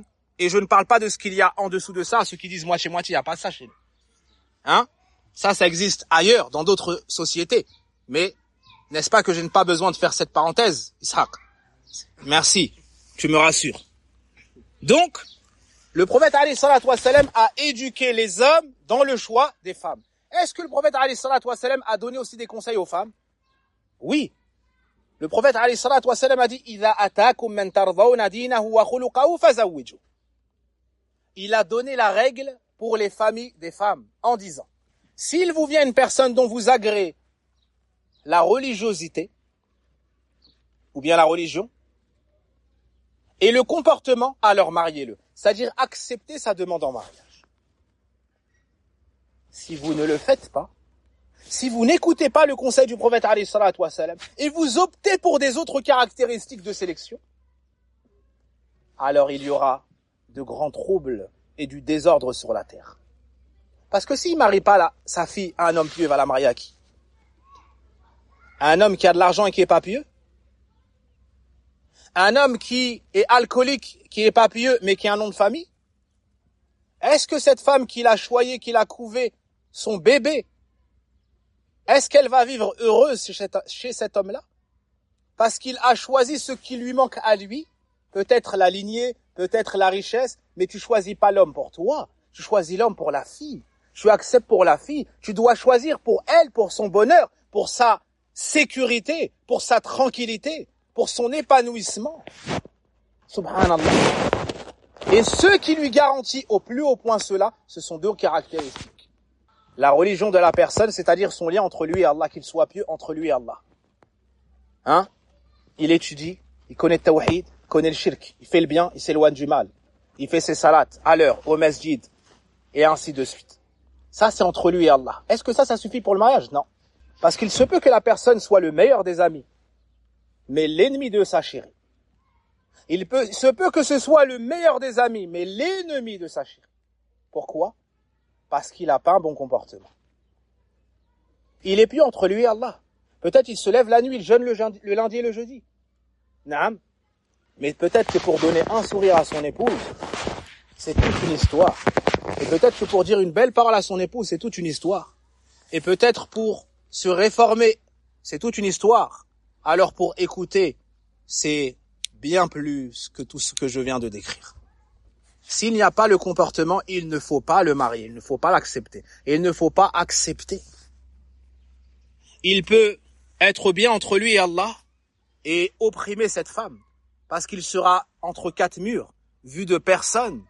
Et je ne parle pas de ce qu'il y a en dessous de ça, ceux qui disent moitié-moitié, il n'y a pas ça chez nous. Hein? Ça, ça existe ailleurs, dans d'autres sociétés. Mais, n'est-ce pas que je n'ai pas besoin de faire cette parenthèse, Ishaq? Merci, tu me rassures. Donc, le prophète alayhi salatu wassalam a éduqué les hommes dans le choix des femmes. Est-ce que le prophète alayhi salatu wassalam a donné aussi des conseils aux femmes? Oui. Le prophète alayhi salatu wassalam a dit إِذَا أَتَاكُمْ مَنْ تَرْضَوْنَ دِينَهُ وَخُلُقَهُ فَزَوِّجُوا. Il a donné la règle pour les familles des femmes en disant: s'il vous vient une personne dont vous agréez la religiosité, ou bien la religion, et le comportement, alors mariez-le. C'est-à-dire accepter sa demande en mariage. Si vous ne le faites pas, si vous n'écoutez pas le conseil du prophète alayhi salatu wassalam, et vous optez pour des autres caractéristiques de sélection, alors il y aura de grands troubles et du désordre sur la terre. Parce que s'il ne marie pas la, sa fille à un homme pieux, il va la marier à qui? À un homme qui a de l'argent et qui est pas pieux? Un homme qui est alcoolique, qui est pas pieux, mais qui a un nom de famille? Est-ce que cette femme qu'il a choyée, qu'il a couvé, son bébé, est-ce qu'elle va vivre heureuse chez cet, chez cet homme-là? Parce qu'il a choisi ce qui lui manque à lui, peut-être la lignée, peut-être la richesse, mais tu choisis pas l'homme pour toi, tu choisis l'homme pour la fille. Tu acceptes pour la fille, tu dois choisir pour elle, pour son bonheur, pour sa sécurité, pour sa tranquillité, pour son épanouissement. Subhanallah. Et ce qui lui garantit au plus haut point cela, ce sont deux caractéristiques. La religion de la personne, c'est-à-dire son lien entre lui et Allah, qu'il soit pieux entre lui et Allah. Hein? Il étudie, il connaît le tawhid, il connaît le shirk, il fait le bien, il s'éloigne du mal. Il fait ses salats à l'heure, au masjid, et ainsi de suite. Ça, c'est entre lui et Allah. Est-ce que ça, ça suffit pour le mariage? Non. Parce qu'il se peut que la personne soit le meilleur des amis, mais l'ennemi de sa chérie. Il peut, il se peut que ce soit le meilleur des amis, mais l'ennemi de sa chérie. Pourquoi? Parce qu'il n'a pas un bon comportement. Il est pieux entre lui et Allah. Peut-être il se lève la nuit, il jeûne le, le lundi et le jeudi. Naam. Mais peut-être que pour donner un sourire à son épouse, c'est toute une histoire. Et peut-être que pour dire une belle parole à son épouse, c'est toute une histoire. Et peut-être pour se réformer, c'est toute une histoire. Alors pour écouter, c'est bien plus que tout ce que je viens de décrire. S'il n'y a pas le comportement, il ne faut pas le marier, il ne faut pas l'accepter. Et il ne faut pas accepter. Il peut être bien entre lui et Allah et opprimer cette femme, parce qu'il sera entre quatre murs, vu de personne.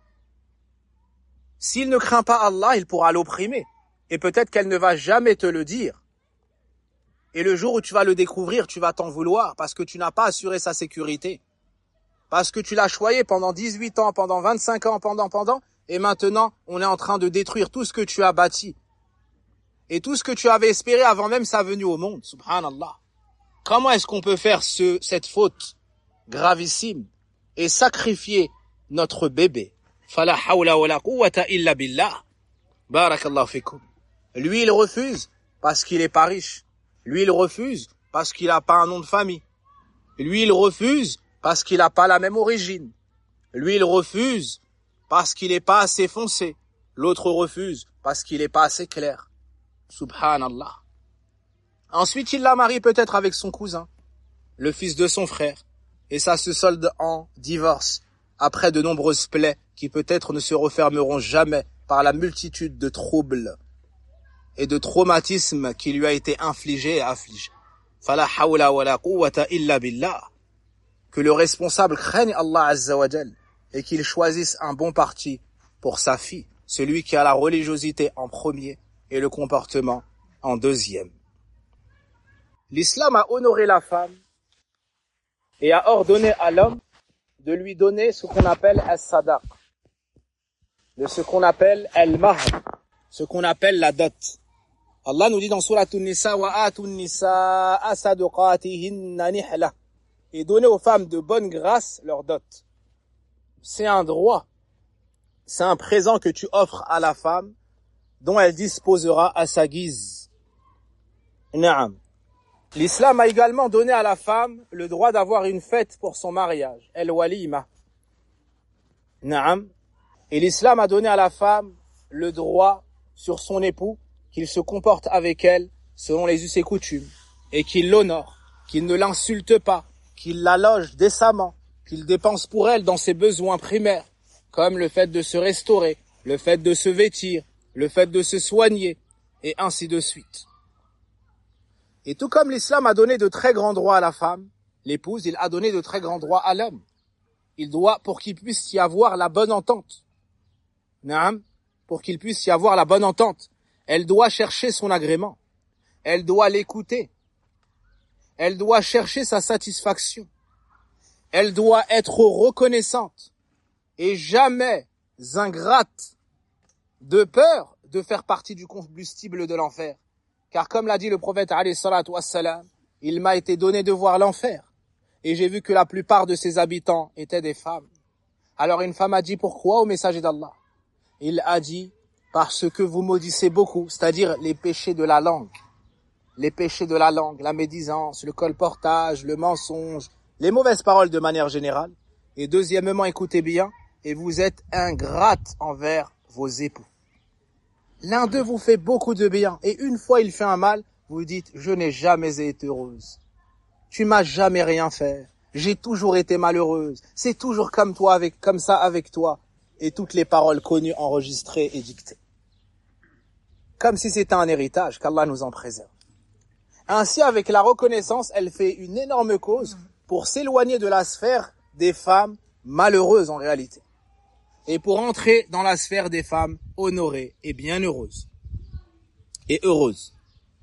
S'il ne craint pas Allah, il pourra l'opprimer. Et peut-être qu'elle ne va jamais te le dire. Et le jour où tu vas le découvrir, tu vas t'en vouloir parce que tu n'as pas assuré sa sécurité. Parce que tu l'as choyé pendant dix-huit ans, pendant vingt-cinq ans, pendant, pendant, et maintenant, on est en train de détruire tout ce que tu as bâti. Et tout ce que tu avais espéré avant même sa venue au monde. Subhanallah. Comment est-ce qu'on peut faire ce, cette faute gravissime et sacrifier notre bébé? Fala hawla wa la quwwata illa billah. Barakallahu fikum. Lui, il refuse parce qu'il est pas riche. Lui, il refuse parce qu'il n'a pas un nom de famille. Lui, il refuse parce qu'il n'a pas la même origine. Lui, il refuse parce qu'il n'est pas assez foncé. L'autre refuse parce qu'il n'est pas assez clair. Subhanallah. Ensuite, il la marie peut-être avec son cousin, le fils de son frère. Et ça se solde en divorce, après de nombreuses plaies qui peut-être ne se refermeront jamais par la multitude de troubles et de traumatismes qui lui a été infligé et affligé. Fala hawla wa la quwwata illa billah. Que le responsable craigne Allah Azza wa Jal et qu'il choisisse un bon parti pour sa fille, celui qui a la religiosité en premier et le comportement en deuxième. L'islam a honoré la femme et a ordonné à l'homme de lui donner ce qu'on appelle as-sadaq, de ce qu'on appelle al-mahr, ce qu'on appelle la dot. Allah nous dit dans Sourate An-Nisa wa atun nisaa sadaqatihinna nihla, et donner aux femmes de bonne grâce leur dot. C'est un droit, c'est un présent que tu offres à la femme dont elle disposera à sa guise. Naam. L'islam a également donné à la femme le droit d'avoir une fête pour son mariage, el walima. Naam, Et l'islam a donné à la femme le droit sur son époux qu'il se comporte avec elle selon les us et coutumes et qu'il l'honore, qu'il ne l'insulte pas, qu'il la loge décemment, qu'il dépense pour elle dans ses besoins primaires, comme le fait de se restaurer, le fait de se vêtir, le fait de se soigner, et ainsi de suite. Et tout comme l'islam a donné de très grands droits à la femme, l'épouse, il a donné de très grands droits à l'homme. Il doit, pour qu'il puisse y avoir la bonne entente, Naam, pour qu'il puisse y avoir la bonne entente, elle doit chercher son agrément, elle doit l'écouter, elle doit chercher sa satisfaction, elle doit être reconnaissante et jamais ingrate de peur de faire partie du combustible de l'enfer. Car comme l'a dit le prophète alayhi salatu wassalam, il m'a été donné de voir l'enfer et j'ai vu que la plupart de ses habitants étaient des femmes. Alors une femme a dit pourquoi au messager d'Allah? Il a dit parce que vous maudissez beaucoup, c'est-à-dire les péchés de la langue. Les péchés de la langue, la médisance, le colportage, le mensonge, les mauvaises paroles de manière générale. Et deuxièmement, écoutez bien, et vous êtes ingrate envers vos époux. L'un d'eux vous fait beaucoup de bien, et une fois il fait un mal, vous dites, je n'ai jamais été heureuse. Tu m'as jamais rien fait. J'ai toujours été malheureuse. C'est toujours comme toi, avec, comme ça avec toi. Et toutes les paroles connues, enregistrées et dictées. Comme si c'était un héritage, qu'Allah nous en préserve. Ainsi, avec la reconnaissance, elle fait une énorme cause pour s'éloigner de la sphère des femmes malheureuses en réalité. Et pour entrer dans la sphère des femmes honorées et bienheureuses. Et heureuses.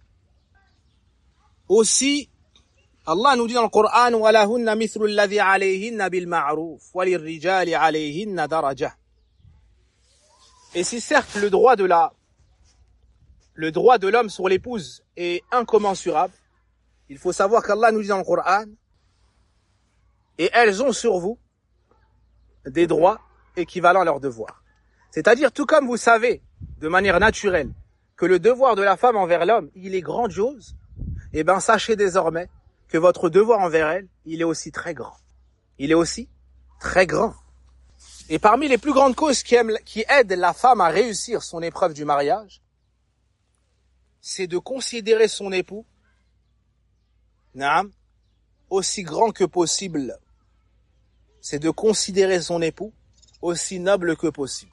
Aussi, Allah nous dit dans le Coran, وَلَهُنَّ مِثْلُ الَّذِي عَلَيْهِنَّ بِالْمَعْرُوفِ وَلِلرِّجَالِ عَلَيْهِنَّ دَرَجَةٌ. Et si certes le droit de la, le droit de l'homme sur l'épouse est incommensurable, il faut savoir qu'Allah nous dit dans le Coran, et elles ont sur vous des droits équivalents à leurs devoirs. C'est-à-dire, tout comme vous savez, de manière naturelle, que le devoir de la femme envers l'homme, il est grandiose, eh ben, sachez désormais que votre devoir envers elle, il est aussi très grand. Il est aussi très grand. Et parmi les plus grandes causes qui, aiment, qui aident la femme à réussir son épreuve du mariage, c'est de considérer son époux, naam, aussi grand que possible. C'est de considérer son époux aussi noble que possible.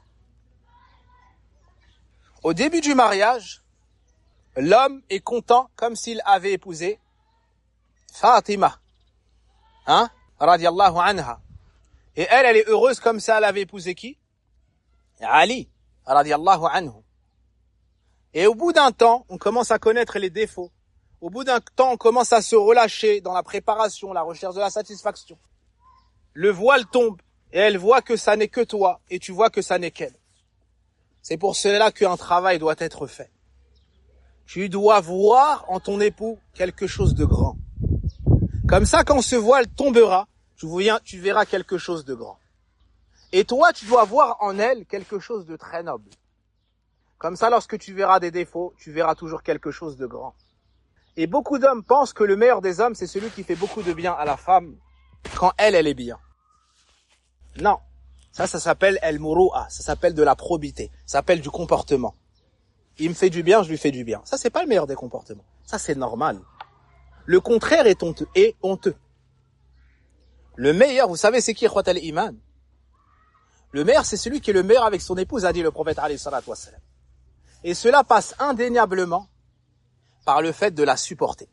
Au début du mariage, l'homme est content comme s'il avait épousé Fatima, hein, radiallahu anha. Et elle, elle est heureuse comme si elle avait épousé qui? Ali, radiallahu anhu. Et au bout d'un temps, on commence à connaître les défauts. Au bout d'un temps, on commence à se relâcher dans la préparation, la recherche de la satisfaction. Le voile tombe et elle voit que ça n'est que toi et tu vois que ça n'est qu'elle. C'est pour cela qu'un travail doit être fait. Tu dois voir en ton époux quelque chose de grand. Comme ça, quand ce voile tombera, tu, viens, tu verras quelque chose de grand. Et toi, tu dois voir en elle quelque chose de très noble. Comme ça, lorsque tu verras des défauts, tu verras toujours quelque chose de grand. Et beaucoup d'hommes pensent que le meilleur des hommes, c'est celui qui fait beaucoup de bien à la femme quand elle, elle est bien. Non. Ça, ça s'appelle el-muru'a. Ça s'appelle de la probité. Ça s'appelle du comportement. Il me fait du bien, je lui fais du bien. Ça, c'est pas le meilleur des comportements. Ça, c'est normal. Le contraire est honteux. Est honteux. Le meilleur, vous savez, c'est qui, ikhwat al-iman? Le meilleur, c'est celui qui est le meilleur avec son épouse, a dit le prophète alayhi salatu wassalam. Et cela passe indéniablement par le fait de la supporter.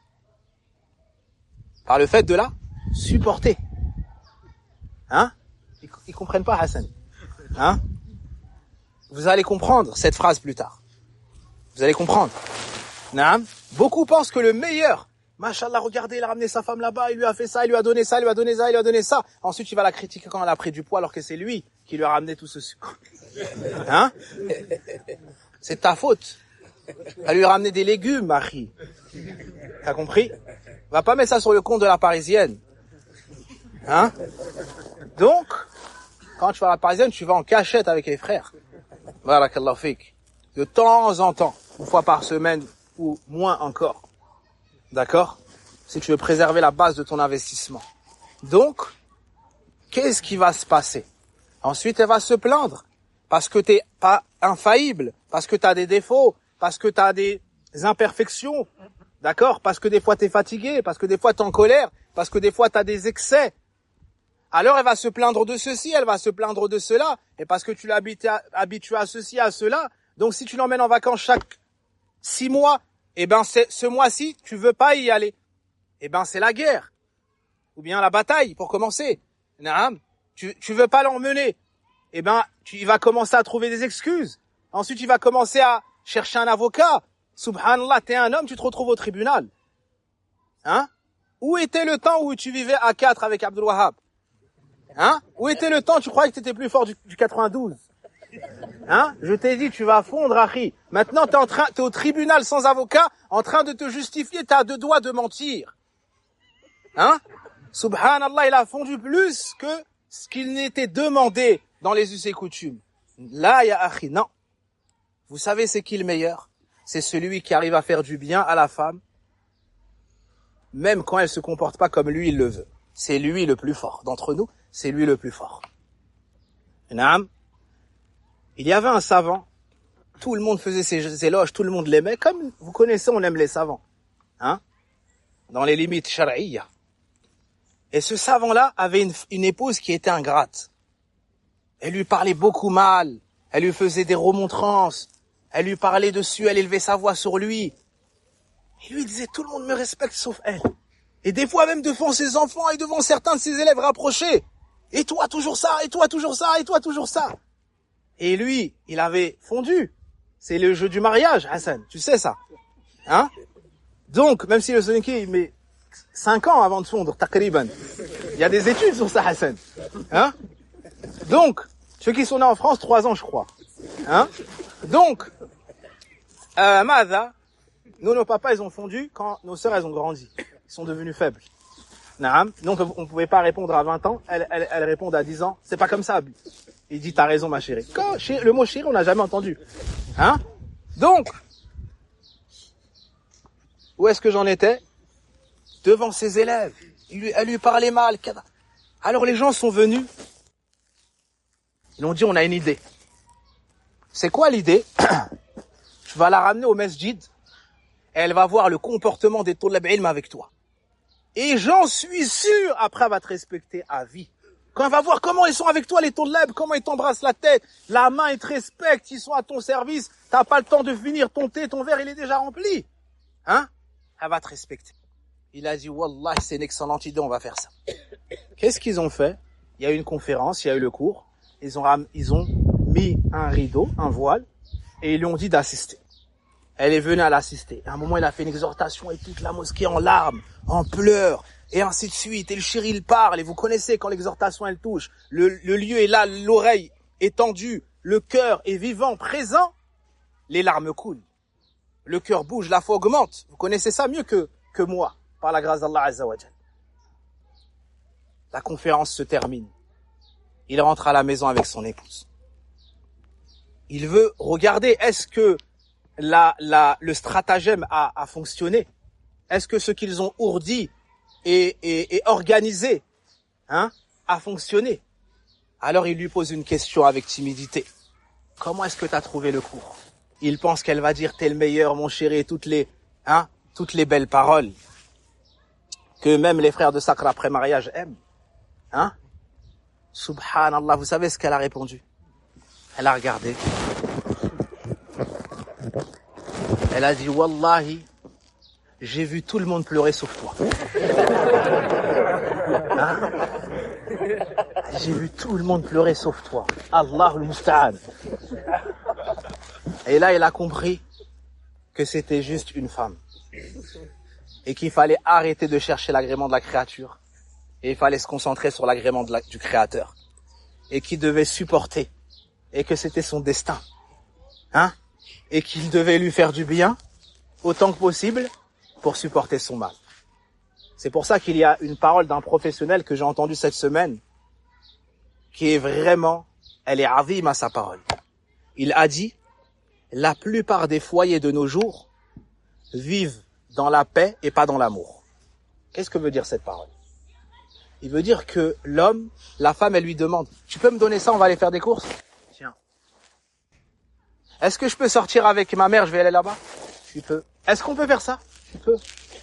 Par le fait de la supporter. Hein? Ils, ils comprennent pas, Hassan. Hein? Vous allez comprendre cette phrase plus tard. Vous allez comprendre. Naam. Beaucoup pensent que le meilleur, Mashallah, regardez, il a ramené sa femme là-bas, il lui a fait ça, il lui a donné ça, il lui a donné ça, il lui a donné ça. Ensuite, il va la critiquer quand elle a pris du poids alors que c'est lui qui lui a ramené tout ce sucre. Hein? C'est ta faute. Elle lui a ramené des légumes, Marie. T'as compris? Va pas mettre ça sur le compte de la Parisienne. Hein? Donc, quand tu vas à la Parisienne, tu vas en cachette avec les frères. Barakallahu fik. De temps en temps, une fois par semaine ou moins encore. D'accord? Si tu veux préserver la base de ton investissement. Donc, qu'est-ce qui va se passer? Ensuite, elle va se plaindre parce que t'es pas infaillible, parce que t'as des défauts, parce que t'as des imperfections, d'accord? Parce que des fois t'es fatigué, parce que des fois t'es en colère, parce que des fois t'as des excès. Alors elle va se plaindre de ceci, elle va se plaindre de cela, et parce que tu l'as habitué à ceci, à cela, donc si tu l'emmènes en vacances chaque six mois, eh ben c'est, ce mois-ci, tu veux pas y aller. Eh ben c'est la guerre, ou bien la bataille, pour commencer. Naam, tu, tu veux pas l'emmener, eh ben tu, il va commencer à trouver des excuses. Ensuite, il va commencer à chercher un avocat. Subhanallah, t'es un homme, tu te retrouves au tribunal. Hein? Où était le temps où tu vivais à quatre avec Abdul Wahhab? Hein? Où était le temps, tu croyais que t'étais plus fort du, du quatre-vingt-douze? Hein? Je t'ai dit, tu vas fondre, Akhi. Maintenant, t'es en train, t'es au tribunal sans avocat, en train de te justifier, t'as deux doigts de mentir. Hein? Subhanallah, il a fondu plus que ce qu'il n'était demandé dans les us et coutumes. Là, ya Akhi, non. Vous savez, c'est qui le meilleur? C'est celui qui arrive à faire du bien à la femme, même quand elle se comporte pas comme lui, il le veut. C'est lui le plus fort. D'entre nous, c'est lui le plus fort. Naam. Il y avait un savant, tout le monde faisait ses éloges, tout le monde l'aimait, comme vous connaissez, on aime les savants. Hein? Dans les limites shar'iyya. Et ce savant-là avait une, une épouse qui était ingrate. Elle lui parlait beaucoup mal, elle lui faisait des remontrances, elle lui parlait dessus, elle élevait sa voix sur lui. Et lui disait, tout le monde me respecte sauf elle. Et des fois même devant ses enfants et devant certains de ses élèves rapprochés. Et toi toujours ça, et toi toujours ça, et toi toujours ça. Et lui, il avait fondu. C'est le jeu du mariage, Hassan, tu sais ça. Hein? Donc, même si le Soniki, il met cinq ans avant de fondre, takriban. Il y a des études sur ça, Hassan. Hein? Donc, ceux qui sont nés en France, trois ans, je crois. Hein? Donc, euh, Mada, nous, nos papas, ils ont fondu quand nos sœurs, elles ont grandi. Ils sont devenus faibles. Naam. Donc, on ne pouvait pas répondre à vingt ans. Elles, elles, elles répondent à dix ans. C'est pas comme ça. Il dit, t'as raison, ma chérie. Quand, le mot chérie, on n'a jamais entendu. Hein? Donc, où est-ce que j'en étais? Devant ses élèves. Il lui, elle lui parlait mal. Alors, les gens sont venus. Ils ont dit, on a une idée. C'est quoi l'idée? Tu vas la ramener au masjid et elle va voir le comportement des tulab ilm avec toi. Et j'en suis sûr, après elle va te respecter à vie. Quand elle va voir comment ils sont avec toi les tulab, comment ils t'embrassent la tête, la main ils te respectent, ils sont à ton service, t'as pas le temps de finir ton thé, ton verre il est déjà rempli. Hein? Elle va te respecter. Il a dit, Wallah, c'est une excellente idée, on va faire ça. Qu'est-ce qu'ils ont fait? Il y a eu une conférence, il y a eu le cours. Ils ont, ils ont mis un rideau, un voile, et ils lui ont dit d'assister. Elle est venue à l'assister. À un moment, il a fait une exhortation et toute la mosquée en larmes, en pleurs, et ainsi de suite. Et le chéri, il parle, et vous connaissez quand l'exhortation, elle touche. Le, le lieu est là, l'oreille est tendue, le cœur est vivant, présent. Les larmes coulent. Le cœur bouge, la foi augmente. Vous connaissez ça mieux que, que moi, par la grâce d'Allah Azza wa Jal. La conférence se termine. Il rentre à la maison avec son épouse. Il veut regarder, est-ce que la, la, le stratagème a, a fonctionné? Est-ce que ce qu'ils ont ourdi et, et, et organisé hein, a fonctionné? Alors il lui pose une question avec timidité. Comment est-ce que tu as trouvé le cours? Il pense qu'elle va dire, t'es le meilleur, mon chéri, toutes les, hein, toutes les belles paroles que même les frères de Sacre après mariage aiment. Hein? Subhanallah, vous savez ce qu'elle a répondu? Elle a regardé. Elle a dit, Wallahi, j'ai vu tout le monde pleurer sauf toi. Hein? J'ai vu tout le monde pleurer sauf toi. Allahul Musta'an. Et là, il a compris que c'était juste une femme. Et qu'il fallait arrêter de chercher l'agrément de la créature. Et il fallait se concentrer sur l'agrément de la, du Créateur. Et qu'il devait supporter. Et que c'était son destin. Hein? Et qu'il devait lui faire du bien, autant que possible, pour supporter son mal. C'est pour ça qu'il y a une parole d'un professionnel que j'ai entendu cette semaine, qui est vraiment, elle est azim à sa parole. Il a dit, la plupart des foyers de nos jours vivent dans la paix et pas dans l'amour. Qu'est-ce que veut dire cette parole? Il veut dire que l'homme, la femme, elle lui demande, tu peux me donner ça, on va aller faire des courses? Tiens, Est-ce que je peux sortir avec ma mère, je vais aller là-bas? Tu peux. Est-ce qu'on peut faire ça? Tu peux.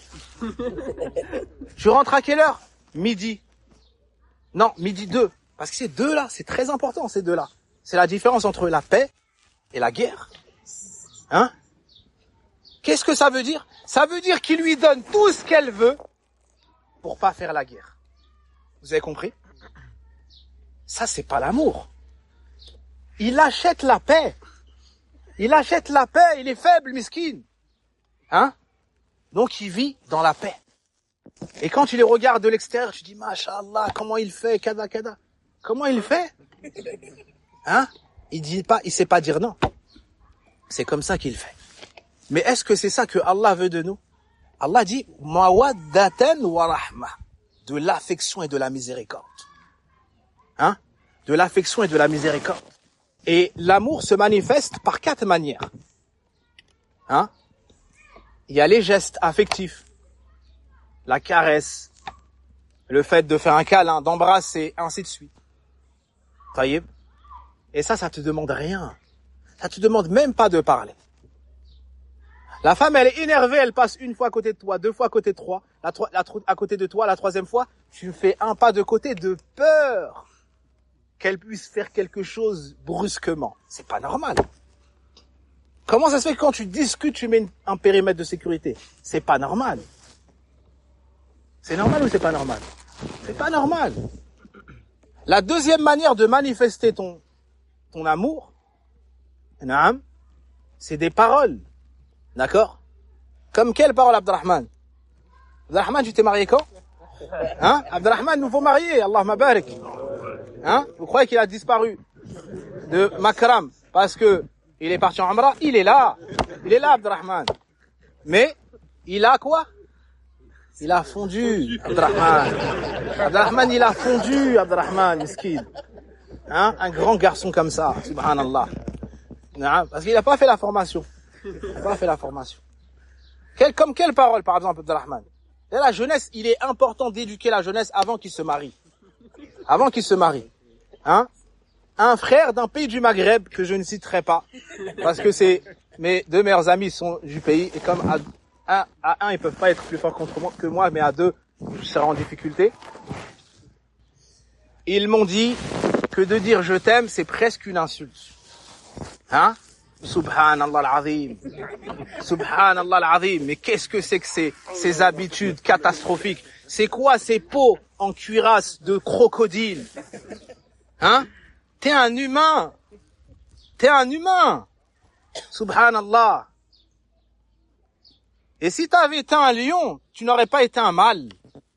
Tu rentres à quelle heure? Midi. Non, midi deux. Parce que ces deux-là, c'est très important, ces deux-là. C'est la différence entre la paix et la guerre. Hein? Qu'est-ce que ça veut dire? Ça veut dire qu'il lui donne tout ce qu'elle veut pour pas faire la guerre. Vous avez compris? Ça, c'est pas l'amour. Il achète la paix. Il achète la paix, il est faible, miskin. Hein? Donc il vit dans la paix. Et quand tu les regardes de l'extérieur, tu dis, Masha'Allah, comment il fait, kada, kada. Comment il fait? Hein? Il dit pas, il sait pas dire non. C'est comme ça qu'il fait. Mais est-ce que c'est ça que Allah veut de nous? Allah dit, mawaddatan wa rahma. De l'affection et de la miséricorde. Hein? De l'affection et de la miséricorde. Et l'amour se manifeste par quatre manières. Hein? Il y a les gestes affectifs, la caresse, le fait de faire un câlin, d'embrasser, ainsi de suite. Taïb. Et ça, ça te demande rien. Ça te demande même pas de parler. La femme, elle est énervée, elle passe une fois à côté de toi, deux fois à côté de toi, la, la, à côté de toi, la troisième fois, tu fais un pas de côté de peur qu'elle puisse faire quelque chose brusquement. C'est pas normal. Comment ça se fait que quand tu discutes, tu mets une, un périmètre de sécurité? C'est pas normal. C'est normal ou c'est pas normal? C'est pas normal. La deuxième manière de manifester ton, ton amour, c'est des paroles. D'accord? Comme quelle parole, Abdurrahman? Abdurrahman, tu t'es marié quand? Hein? Abdurrahman, nous faut marier, Allahumma barik. Hein? Vous croyez qu'il a disparu de Makram parce que il est parti en Umrah? Il est là. Il est là, Abdurrahman. Mais, il a quoi? Il a fondu, Abdurrahman. Abdurrahman, il a fondu, Abdurrahman, miskin. Hein? Un grand garçon comme ça, subhanallah. Parce qu'il n'a pas fait la formation. Il n'a pas fait la formation. Quelle, comme quelle parole, par exemple, Abdurrahman? Et la jeunesse, il est important d'éduquer la jeunesse avant qu'il se marie. Avant qu'il se marie. Hein? Un frère d'un pays du Maghreb, que je ne citerai pas, parce que c'est mes deux meilleurs amis sont du pays, et comme à un, à un ils peuvent pas être plus forts contre moi que moi, mais à deux, je serai en difficulté. Ils m'ont dit que de dire je t'aime, c'est presque une insulte. Hein? Subhanallah al-azim. Subhanallah al-azim. Mais qu'est-ce que c'est que ces, ces habitudes catastrophiques? C'est quoi ces peaux en cuirasse de crocodile? Hein? T'es un humain. T'es un humain. Subhanallah. Et si t'avais été un lion, tu n'aurais pas été un mâle.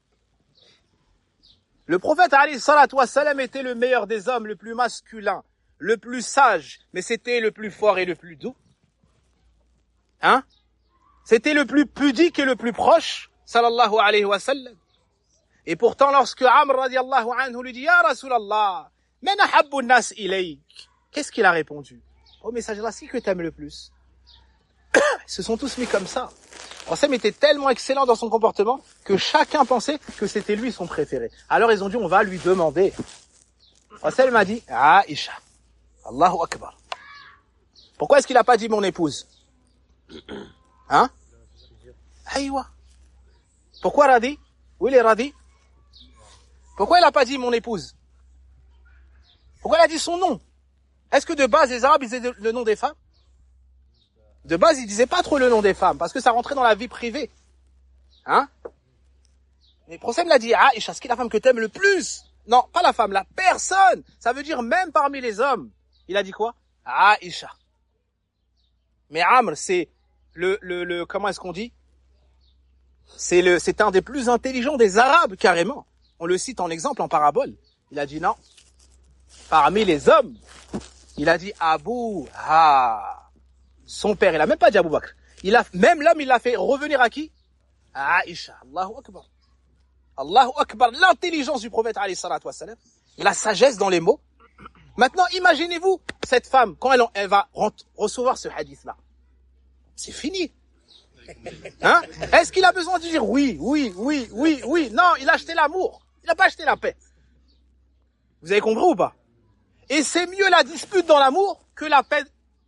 Le prophète alayhi salatu wassalam était le meilleur des hommes, le plus masculin, le plus sage, mais c'était le plus fort et le plus doux. Hein? C'était le plus pudique et le plus proche, sallallahu alayhi wa sallam. Et pourtant, lorsque Amr radiallahu anhu lui dit, Ya Rasulallah, men ahabbu nas ilayk. Qu'est-ce qu'il a répondu? Oh message là, c'est qui que t'aimes le plus? Ils se sont tous mis comme ça. Rassem était tellement excellent dans son comportement que chacun pensait que c'était lui son préféré. Alors ils ont dit, on va lui demander. Rassem m'a dit, Aïcha. Allahu Akbar. Pourquoi est-ce qu'il n'a pas dit mon épouse? Hein? Aïwa. Pourquoi Radi? Où il est Radi? Pourquoi il n'a pas dit mon épouse? Pourquoi il a dit son nom? Est-ce que de base les Arabes disaient le nom des femmes? De base ils disaient pas trop le nom des femmes parce que ça rentrait dans la vie privée. Hein? Mais le prophète l'a dit, Aïcha, est-ce qui est la femme que t'aimes le plus? Non, pas la femme, la personne. Ça veut dire même parmi les hommes. Il a dit quoi? Aïcha. Mais Amr, c'est le, le, le, comment est-ce qu'on dit? C'est le, c'est un des plus intelligents des Arabes, carrément. On le cite en exemple, en parabole. Il a dit non. Parmi les hommes, il a dit Abu Ha. Son père, il a même pas dit Abu Bakr. Il a, même l'homme, il l'a fait revenir à qui? À Aïcha. Allahu Akbar. Allahu Akbar. L'intelligence du prophète, alayhi salatu wassalam. La sagesse dans les mots. Maintenant, imaginez-vous, cette femme, quand elle, elle va recevoir ce hadith-là. C'est fini. Hein? Est-ce qu'il a besoin de dire oui, oui, oui, oui, oui? Non, il a acheté l'amour. Il n'a pas acheté la paix. Vous avez compris ou pas? Et c'est mieux la dispute dans l'amour que la paix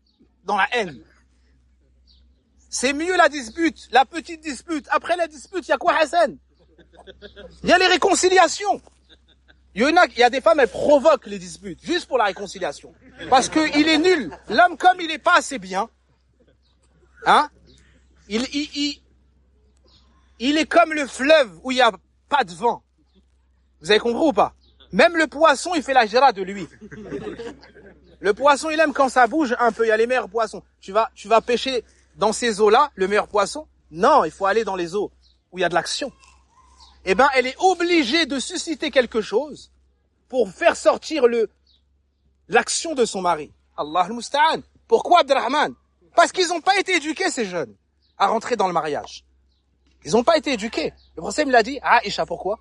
dans la haine. C'est mieux la dispute, la petite dispute. Après la dispute, il y a quoi, Hassan? Il y a les réconciliations. Il y en a, il y a des femmes, elles provoquent les disputes, juste pour la réconciliation. Parce que il est nul. L'homme, comme il est pas assez bien, hein, il, il, il, il est comme le fleuve où il y a pas de vent. Vous avez compris ou pas? Même le poisson, il fait la gérade de lui. Le poisson, il aime quand ça bouge un peu. Il y a les meilleurs poissons. Tu vas, tu vas pêcher dans ces eaux-là, le meilleur poisson? Non, il faut aller dans les eaux où il y a de l'action. Eh ben, elle est obligée de susciter quelque chose pour faire sortir le, l'action de son mari. Allah al-Musta'an. Pourquoi Abdurrahman? Parce qu'ils n'ont pas été éduqués, ces jeunes, à rentrer dans le mariage. Ils n'ont pas été éduqués. Le prophète me l'a dit, Aïcha, pourquoi?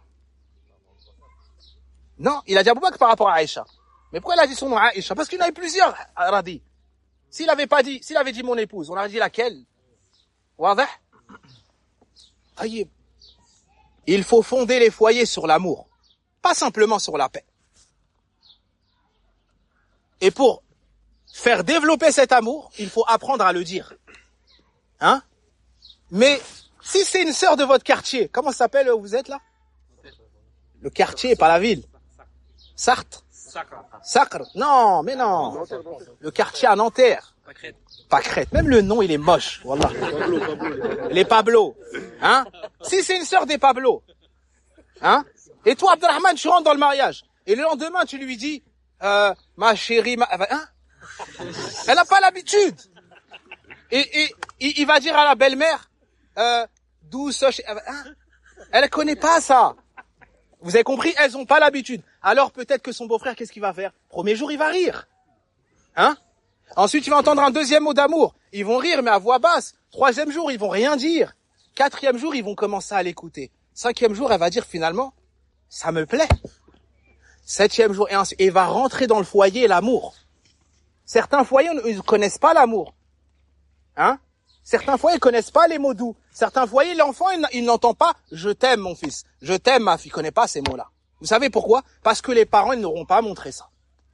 Non, il a dit Abou Bakr par rapport à Aïcha. Mais pourquoi il a dit son nom Aïcha? Parce qu'il y en avait plusieurs radis. S'il avait pas dit, s'il avait dit mon épouse, on aurait dit laquelle? Wadah? Taïb. Il faut fonder les foyers sur l'amour, pas simplement sur la paix. Et pour faire développer cet amour, il faut apprendre à le dire. Hein? Mais si c'est une sœur de votre quartier, comment ça s'appelle où vous êtes là? Le quartier, pas la ville. Sartre. Sacre. Non, mais non. Le quartier à Nanterre. Pâquerette. Même le nom, il est moche. Wallah. Les Pablo. Hein? Si c'est une sœur des Pablo. Hein? Et toi, Abdurrahman, tu rentres dans le mariage. Et le lendemain, tu lui dis, euh, ma chérie, ma... Hein? Elle n'a pas l'habitude. Et, et, il va dire à la belle-mère, euh, douce, hein? Elle ne connaît pas ça. Vous avez compris? Elles n'ont pas l'habitude. Alors peut-être que son beau-frère, qu'est-ce qu'il va faire? Premier jour, il va rire. Hein? Ensuite, il va entendre un deuxième mot d'amour. Ils vont rire, mais à voix basse. Troisième jour, ils vont rien dire. Quatrième jour, ils vont commencer à l'écouter. Cinquième jour, elle va dire finalement, ça me plaît. Septième jour, et ensuite, il va rentrer dans le foyer l'amour. Certains foyers, ils ne connaissent pas l'amour. Hein? Certains foyers ne connaissent pas les mots doux. Certains foyers, l'enfant, il, il n'entend pas « je t'aime mon fils »,« je t'aime ma fille », il ne connaît pas ces mots-là. Vous savez pourquoi? Parce que les parents, ils n'auront pas montré ça.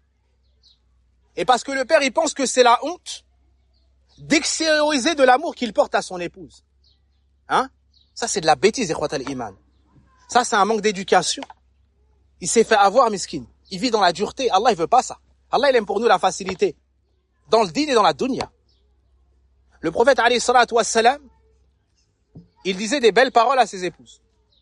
Et parce que le père, il pense que c'est la honte d'extérioriser de l'amour qu'il porte à son épouse. Hein? Ça, c'est de la bêtise, ikhwat al-iman. Ça, c'est un manque d'éducation. Il s'est fait avoir, miskin. Il vit dans la dureté. Allah, il veut pas ça. Allah, il aime pour nous la facilité. Dans le din et dans la dunya. Le prophète, alayhi salatu wassalam, il disait des belles paroles à ses épouses.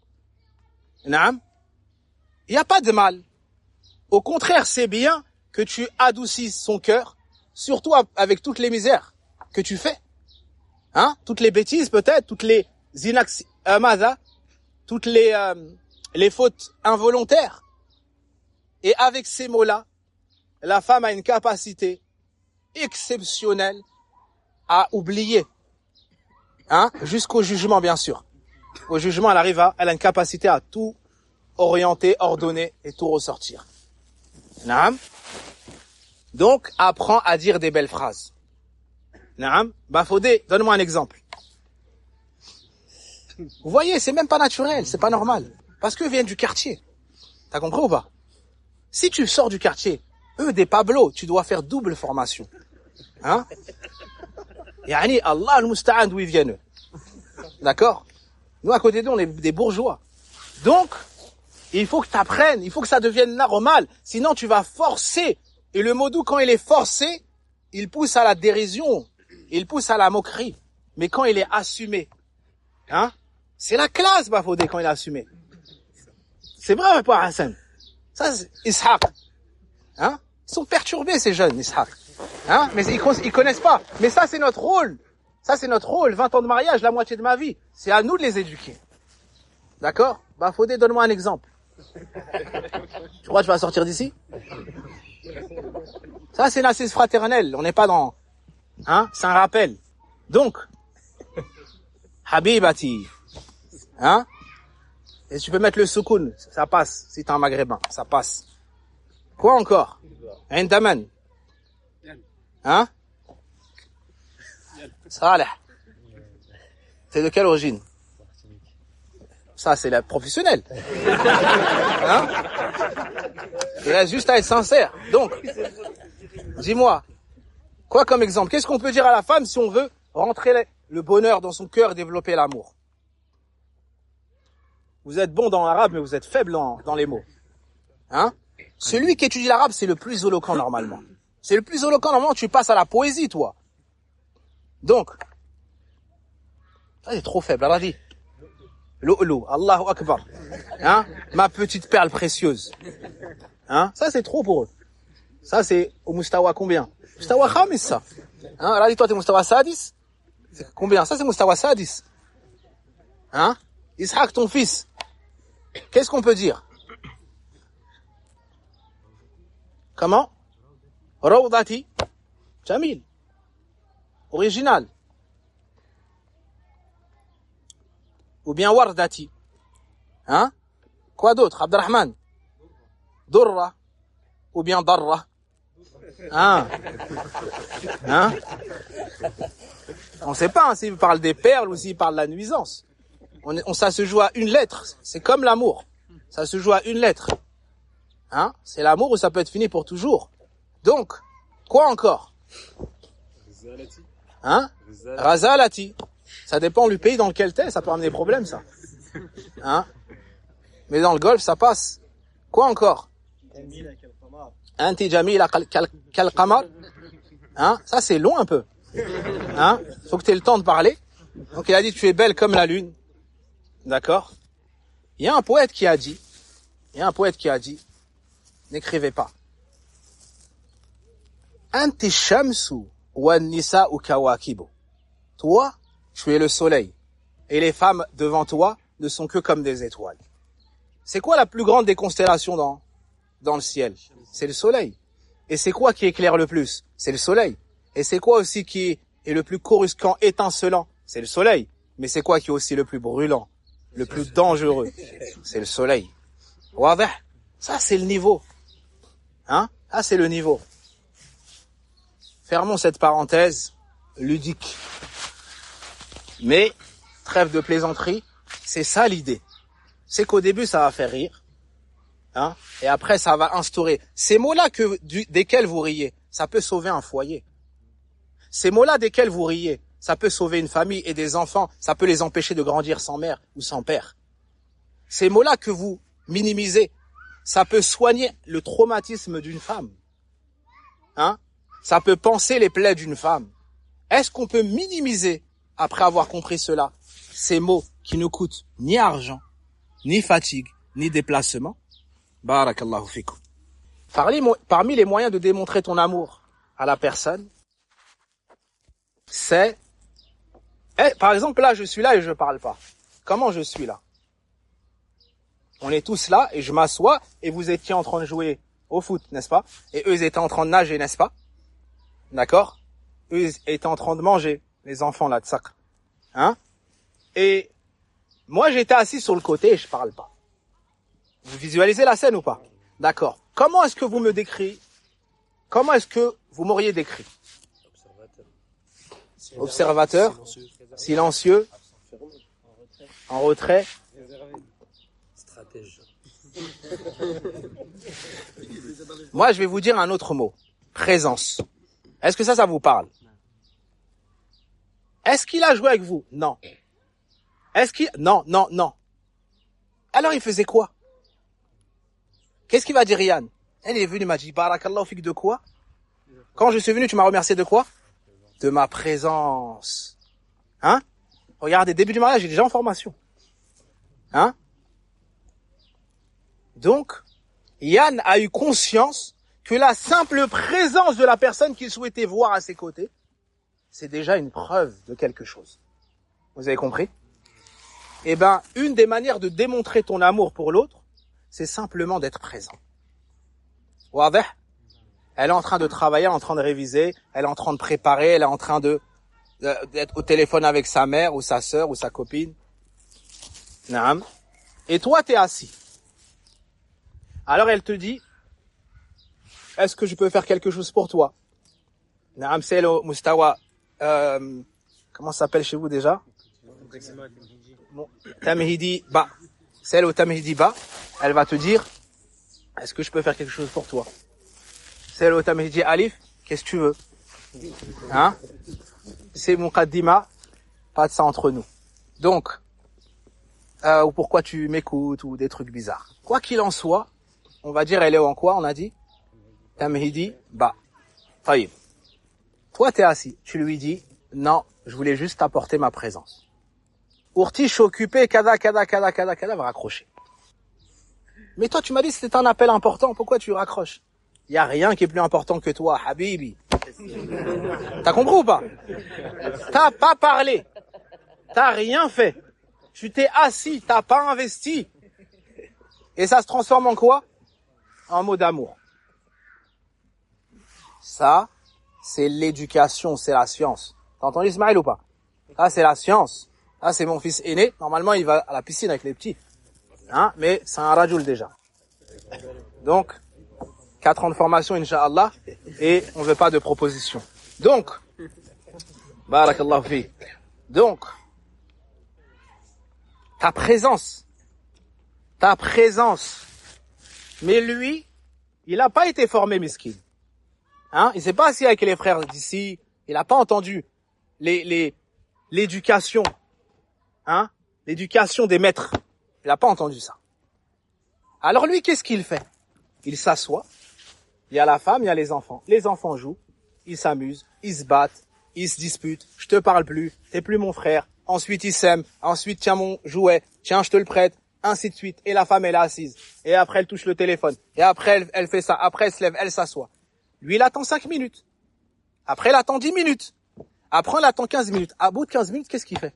Naam. Il n'y a pas de mal. Au contraire, c'est bien que tu adoucisses son cœur, surtout avec toutes les misères que tu fais. Hein? Toutes les bêtises peut-être, toutes les inax, euh, maza, toutes les, euh, les fautes involontaires. Et avec ces mots-là, la femme a une capacité exceptionnelle à oublier. Hein? Jusqu'au jugement, bien sûr. Au jugement, elle arrive à, elle a une capacité à tout orienter, ordonner et tout ressortir. Naam. Donc, apprends à dire des belles phrases. Naam. Bafodé, donne-moi un exemple. Vous voyez, c'est même pas naturel, c'est pas normal. Parce qu'eux viennent du quartier. T'as compris ou pas? Si tu sors du quartier, eux des Pablo, tu dois faire double formation. Hein? Yani, Allah al-Musta'an d'où ils viennent eux. D'accord? Nous, à côté d'eux, on est des bourgeois. Donc, il faut que tu apprennes, il faut que ça devienne normal. Sinon, tu vas forcer. Et le mot doux, quand il est forcé, il pousse à la dérision. Il pousse à la moquerie. Mais quand il est assumé, hein, c'est la classe, Bafodé, quand il est assumé. C'est vrai ou pas, Hassan? Ça, c'est Ishaq. Hein? Ils sont perturbés, ces jeunes, Ishaq. Hein? Mais ils, ils connaissent pas. Mais ça, c'est notre rôle. Ça, c'est notre rôle. vingt ans de mariage, la moitié de ma vie. C'est à nous de les éduquer. D'accord? Bafodé, donne-moi un exemple. Tu crois que tu vas sortir d'ici? Ça, c'est une assise fraternelle. On n'est pas dans... Hein? C'est un rappel. Donc, Habibati. Hein? Et tu peux mettre le soukoun. Ça passe. Si t'es un maghrébin. Ça passe. Quoi encore? Indaman. Hein? Saleh. C'est de quelle origine? Ça, c'est la professionnelle. Hein? Il reste juste à être sincère. Donc, dis-moi, Quoi comme exemple? Qu'est-ce qu'on peut dire à la femme si on veut rentrer le bonheur dans son cœur et développer l'amour? Vous êtes bon dans l'arabe, mais vous êtes faible dans, dans les mots. Hein? Celui qui étudie l'arabe, c'est le plus éloquent normalement. C'est le plus éloquent normalement, tu passes à la poésie, toi. Donc, ça c'est trop faible, alors dis. Lo'lo, Allahu Akbar. Hein? Ma petite perle précieuse. Hein? Ça c'est trop pour eux. Ça c'est au mustawa combien? Mustawa khamis ça. Hein? Alors dis toi t'es mustawa sadis? C'est combien? Ça c'est mustawa sadis. Hein? Ishaq ton fils. Qu'est-ce qu'on peut dire? Comment? Rawdati. Jamil. Original. Ou bien Wardati. Hein? Quoi d'autre? Abdurrahman. Durra. Ou bien Darra. Hein? Hein? On ne sait pas hein, s'il parle des perles ou s'il parle de la nuisance. On, on, ça se joue à une lettre. C'est comme l'amour. Ça se joue à une lettre. Hein? C'est l'amour ou ça peut être fini pour toujours. Donc, quoi encore? Hein? Razalati. Ça dépend du pays dans lequel t'es, ça peut amener des problèmes, ça. Hein? Mais dans le golf, ça passe. Quoi encore? Anti jamila kal qamar. Hein? Ça, c'est long un peu. Hein? Faut que tu aies le temps de parler. Donc, il a dit, tu es belle comme la lune. D'accord? Il y a un poète qui a dit, il y a un poète qui a dit, n'écrivez pas. Anti shamsu wa nisa'u kawakibu. Toi, tu es le soleil. Et les femmes devant toi ne sont que comme des étoiles. C'est quoi la plus grande des constellations dans, dans le ciel? C'est le soleil. Et c'est quoi qui éclaire le plus? C'est le soleil. Et c'est quoi aussi qui est le plus coruscant, étincelant? C'est le soleil. Mais c'est quoi qui est aussi le plus brûlant, le plus dangereux? C'est le soleil. Wadah? Ça, c'est le niveau. Hein? Ça, c'est le niveau. Fermons cette parenthèse ludique. Mais, trêve de plaisanterie, c'est ça l'idée. C'est qu'au début, ça va faire rire. Hein, et après, ça va instaurer. Ces mots-là que, du, desquels vous riez, ça peut sauver un foyer. Ces mots-là desquels vous riez, ça peut sauver une famille et des enfants. Ça peut les empêcher de grandir sans mère ou sans père. Ces mots-là que vous minimisez, ça peut soigner le traumatisme d'une femme. Hein, ça peut panser les plaies d'une femme. Est-ce qu'on peut minimiser, après avoir compris cela, ces mots qui ne coûtent ni argent, ni fatigue, ni déplacement? Barakallahu fikum. Parmi les moyens de démontrer ton amour à la personne, c'est, eh, par exemple là, je suis là et je parle pas. Comment je suis là? On est tous là et je m'assois et vous étiez en train de jouer au foot, n'est-ce pas? Et eux ils étaient en train de nager, n'est-ce pas? D'accord? Eux ils étaient en train de manger, les enfants là de sac. Hein? Et moi j'étais assis sur le côté et je parle pas. Vous visualisez la scène ou pas? D'accord. Comment est-ce que vous me décrivez? Comment est-ce que vous m'auriez décrit? Observateur, Observateur silencieux, en retrait, stratège. Moi, je vais vous dire un autre mot. Présence. Est-ce que ça, ça vous parle? Est-ce qu'il a joué avec vous? Non. Est-ce qu'il... Non, non, non. Alors, il faisait quoi? Qu'est-ce qu'il va dire, Yann? Elle est venue, il m'a dit, barakallahu fik de quoi? Quand je suis venu, tu m'as remercié de quoi? De ma présence. Hein? Regardez, début du mariage, il est déjà en formation. Hein? Donc, Yann a eu conscience que la simple présence de la personne qu'il souhaitait voir à ses côtés, c'est déjà une preuve de quelque chose. Vous avez compris? Eh ben, une des manières de démontrer ton amour pour l'autre, c'est simplement d'être présent. Wadah? Elle est en train de travailler, elle est en train de réviser, elle est en train de préparer, elle est en train de, de d'être au téléphone avec sa mère ou sa sœur ou sa copine. Naam. Et toi, t'es assis. Alors elle te dit, est-ce que je peux faire quelque chose pour toi? Naam, c'est le mustawa, euh, comment ça s'appelle chez vous déjà? Tamhidi ba. Celle au Tamhidi ba, elle va te dire, est-ce que je peux faire quelque chose pour toi? Celle au Tamhidi alif, qu'est-ce que tu veux? Hein? C'est muqaddima, pas de ça entre nous. Donc, euh, ou pourquoi tu m'écoutes, ou des trucs bizarres. Quoi qu'il en soit, on va dire, elle est en quoi, on a dit? Tamhidi, bah. Taïb. Toi, t'es assis. Tu lui dis, non, je voulais juste t'apporter ma présence. Ourti, je suis occupé, kada, kada, kada, kada, kada, va raccrocher. Mais toi, tu m'as dit que c'était un appel important, pourquoi tu raccroches? Il y a rien qui est plus important que toi, Habibi. T'as compris ou pas? T'as pas parlé. T'as rien fait. Tu t'es assis, t'as pas investi. Et ça se transforme en quoi? En mot d'amour. Ça, c'est l'éducation, c'est la science. T'as entendu Ismaël ou pas? Ça, c'est la science. Ça, c'est mon fils aîné. Normalement, il va à la piscine avec les petits. Hein? Mais c'est un rajoul déjà. Donc, quatre ans de formation, Inch'Allah, et on veut pas de proposition. Donc, barakallahu fi. Donc, ta présence, ta présence. Mais lui, il n'a pas été formé, miskin. Hein? Il s'est pas assis avec les frères d'ici. Il n'a pas entendu les, les, l'éducation, hein? L'éducation des maîtres. Il n'a pas entendu ça. Alors lui, qu'est-ce qu'il fait? Il s'assoit. Il y a la femme, il y a les enfants. Les enfants jouent, ils s'amusent, ils se battent, ils se disputent. Je te parle plus, t'es plus mon frère. Ensuite, ils s'aiment. Ensuite, tiens mon jouet, tiens, je te le prête. Ainsi de suite. Et la femme, elle est assise. Et après, elle touche le téléphone. Et après, elle, elle fait ça. Après, elle se lève, elle s'assoit. Lui, il attend cinq minutes. Après, il attend dix minutes. Après, il attend quinze minutes. À bout de quinze minutes, qu'est-ce qu'il fait?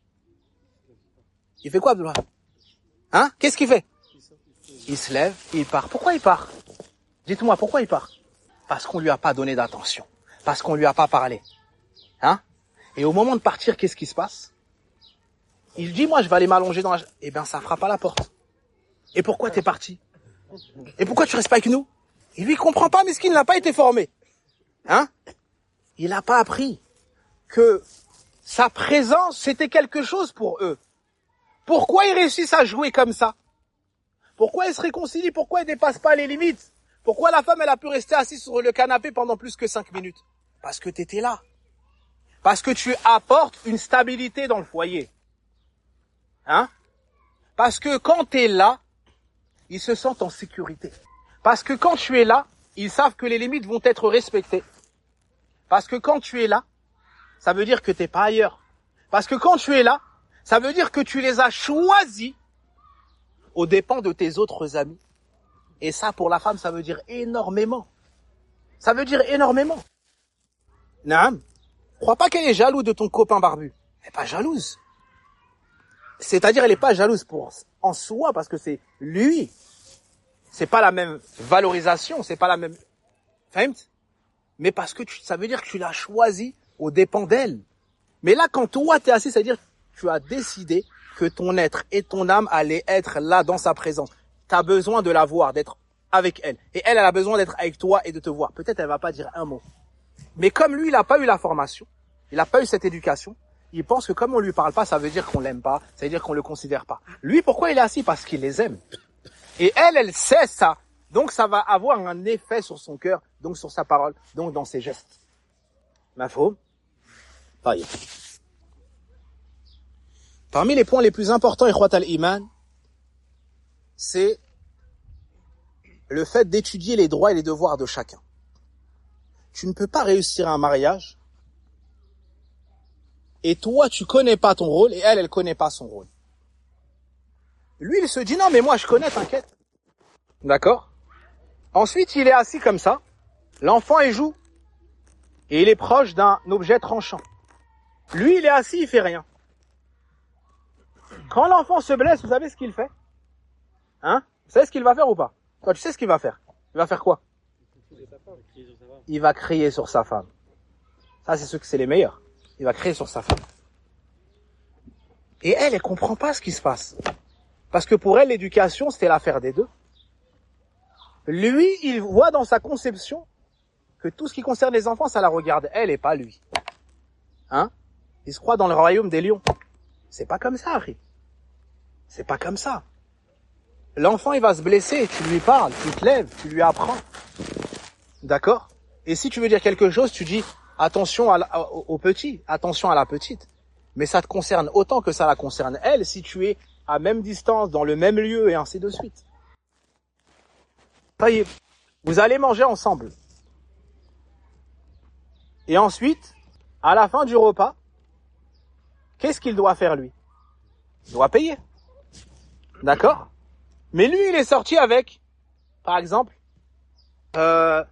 Il fait quoi, Abdullah? Hein? Qu'est-ce qu'il fait? Il se lève, il part. Pourquoi il part? Dites-moi, pourquoi il part? Parce qu'on lui a pas donné d'attention. Parce qu'on lui a pas parlé. Hein? Et au moment de partir, qu'est-ce qui se passe? Il dit, moi, je vais aller m'allonger dans la... Eh ben, ça frappe à la porte. Et pourquoi t'es parti? Et pourquoi tu restes pas avec nous? Il lui comprend pas, mais ce qu'il n'a pas été formé. Hein? Il n'a pas appris que sa présence, c'était quelque chose pour eux. Pourquoi ils réussissent à jouer comme ça? Pourquoi ils se réconcilient? Pourquoi ils dépassent pas les limites? Pourquoi la femme, elle a pu rester assise sur le canapé pendant plus que cinq minutes? Parce que tu étais là. Parce que tu apportes une stabilité dans le foyer. Hein? Parce que quand tu es là, ils se sentent en sécurité. Parce que quand tu es là, ils savent que les limites vont être respectées. Parce que quand tu es là, ça veut dire que tu n'es pas ailleurs. Parce que quand tu es là, ça veut dire que tu les as choisis aux dépens de tes autres amis. Et ça, pour la femme, ça veut dire énormément. Ça veut dire énormément. Naam. Crois pas qu'elle est jalouse de ton copain barbu. Elle n'est pas jalouse. C'est-à-dire, elle n'est pas jalouse pour en soi, parce que c'est lui. C'est pas la même valorisation, c'est pas la même... Fahimt? Mais parce que tu, ça veut dire que tu l'as choisi aux dépens d'elle. Mais là, quand toi, t'es assis, ça veut dire que tu as décidé que ton être et ton âme allaient être là dans sa présence. Tu as besoin de la voir, d'être avec elle. Et elle, elle a besoin d'être avec toi et de te voir. Peut-être elle va pas dire un mot. Mais comme lui, il n'a pas eu la formation, il n'a pas eu cette éducation, il pense que comme on lui parle pas, ça veut dire qu'on l'aime pas, ça veut dire qu'on le considère pas. Lui, pourquoi il est assis? Parce qu'il les aime. Et elle, elle sait ça. Donc ça va avoir un effet sur son cœur, donc sur sa parole, donc dans ses gestes. Mafhum? Taïb. Parmi les points les plus importants, ikhwat al-iman, c'est le fait d'étudier les droits et les devoirs de chacun. Tu ne peux pas réussir un mariage et toi, tu connais pas ton rôle et elle, elle connaît pas son rôle. Lui, il se dit, non, mais moi, je connais, t'inquiète. D'accord? Ensuite, il est assis comme ça. L'enfant, il joue. Et il est proche d'un objet tranchant. Lui, il est assis, il fait rien. Quand l'enfant se blesse, vous savez ce qu'il fait? Hein? Vous savez ce qu'il va faire ou pas? Toi, tu sais ce qu'il va faire? Il va faire quoi? Il va crier sur sa femme. Ça, c'est ceux que c'est les meilleurs. Il va crier sur sa femme. Et elle, elle comprend pas ce qui se passe. Parce que pour elle, l'éducation, c'était l'affaire des deux. Lui, il voit dans sa conception que tout ce qui concerne les enfants, ça la regarde elle et pas lui. Hein? Il se croit dans le royaume des lions. C'est pas comme ça, Harry. C'est pas comme ça. L'enfant, il va se blesser, tu lui parles, tu te lèves, tu lui apprends. D'accord? Et si tu veux dire quelque chose, tu dis, attention à la, au, au petit, attention à la petite. Mais ça te concerne autant que ça la concerne elle, si tu es à même distance, dans le même lieu, et ainsi de suite. Vous allez manger ensemble. Et ensuite, à la fin du repas, qu'est-ce qu'il doit faire lui? Il doit payer. D'accord? Mais lui, il est sorti avec, par exemple, euh,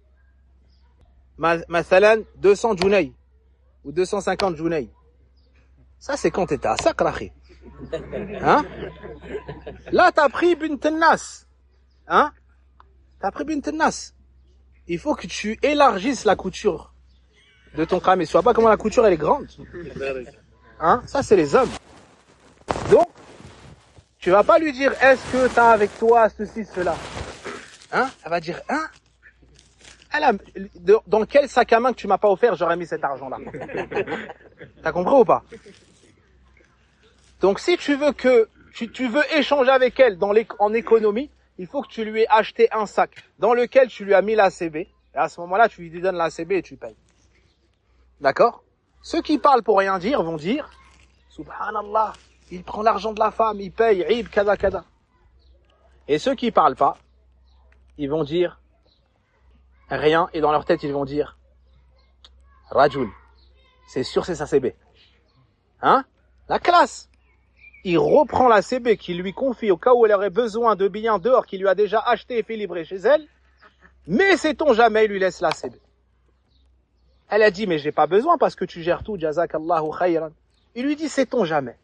mathalan, deux cents junay, ou deux cent cinquante junay. Ça, c'est quand t'étais à Sakrahi. Hein? Là, t'as pris bint nas. Hein? T'as pris bint nas. Il faut que tu élargisses la couture de ton crâne. Mais tu vois pas comment la couture, elle est grande. Hein? Ça, c'est les hommes. Donc, tu vas pas lui dire, est-ce que t'as avec toi ceci, cela? Hein? Elle va dire, hein? Elle a, dans quel sac à main que tu m'as pas offert, j'aurais mis cet argent-là? T'as compris ou pas? Donc, si tu veux que, tu, tu veux échanger avec elle dans les, en économie, il faut que tu lui aies acheté un sac dans lequel tu lui as mis l'A C B. Et à ce moment-là, tu lui donnes l'A C B et tu payes. D'accord? Ceux qui parlent pour rien dire vont dire, Subhanallah, il prend l'argent de la femme, il paye, ib, kada, kada. Et ceux qui parlent pas, ils vont dire rien, et dans leur tête, ils vont dire, Rajul, c'est sûr c'est sa C B. Hein? La classe. Il reprend la C B qu'il lui confie au cas où elle aurait besoin de biens dehors qu'il lui a déjà acheté et fait livrer chez elle, mais sait-on jamais, il lui laisse la C B. Elle a dit, mais j'ai pas besoin parce que tu gères tout, jazakallahu khayran. Il lui dit, sait-on jamais.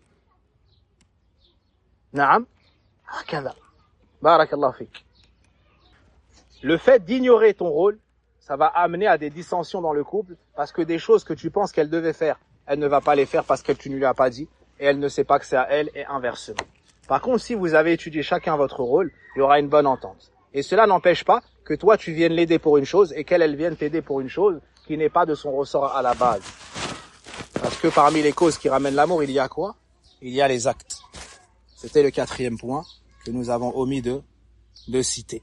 Naam, hakada. Barakallahu fik. Le fait d'ignorer ton rôle, ça va amener à des dissensions dans le couple, parce que des choses que tu penses qu'elle devait faire, elle ne va pas les faire parce que tu ne lui as pas dit, et elle ne sait pas que c'est à elle, et inversement. Par contre, si vous avez étudié chacun votre rôle, il y aura une bonne entente. Et cela n'empêche pas que toi, tu viennes l'aider pour une chose, et qu'elle, elle vienne t'aider pour une chose qui n'est pas de son ressort à la base. Parce que parmi les causes qui ramènent l'amour, il y a quoi? Il y a les actes. C'était le quatrième point que nous avons omis de, de citer.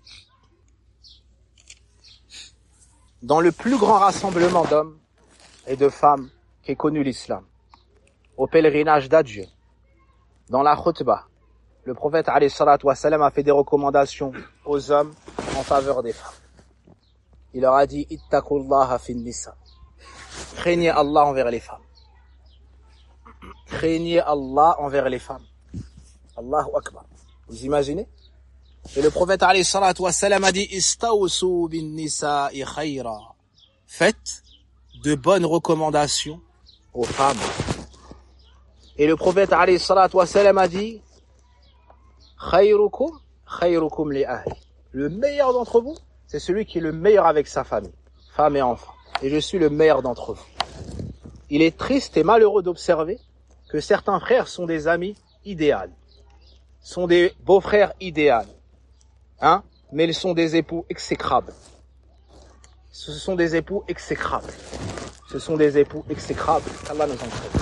Dans le plus grand rassemblement d'hommes et de femmes qu'ait connu l'islam, au pèlerinage d'adieu, dans la khutbah, le prophète alayhi salatu wassalam a fait des recommandations aux hommes en faveur des femmes. Il leur a dit, ittaqullaha fin nisa. Craignez Allah envers les femmes. Craignez Allah envers les femmes. Allahu Akbar. Vous imaginez? Et le prophète alayhi salatu wassalam a dit, istawsu bin nisa'i khayra. Faites de bonnes recommandations aux femmes. Et le prophète alayhi salatu wassalam a dit, khayrukum khayrukum li ahli. Le meilleur d'entre vous, c'est celui qui est le meilleur avec sa famille, femme et enfants. Et je suis le meilleur d'entre vous. Il est triste et malheureux d'observer que certains frères sont des amis idéaux, sont des beaux-frères idéaux, hein, mais ils sont des époux exécrables. Ce sont des époux exécrables. Ce sont des époux exécrables. Allah nous en prie.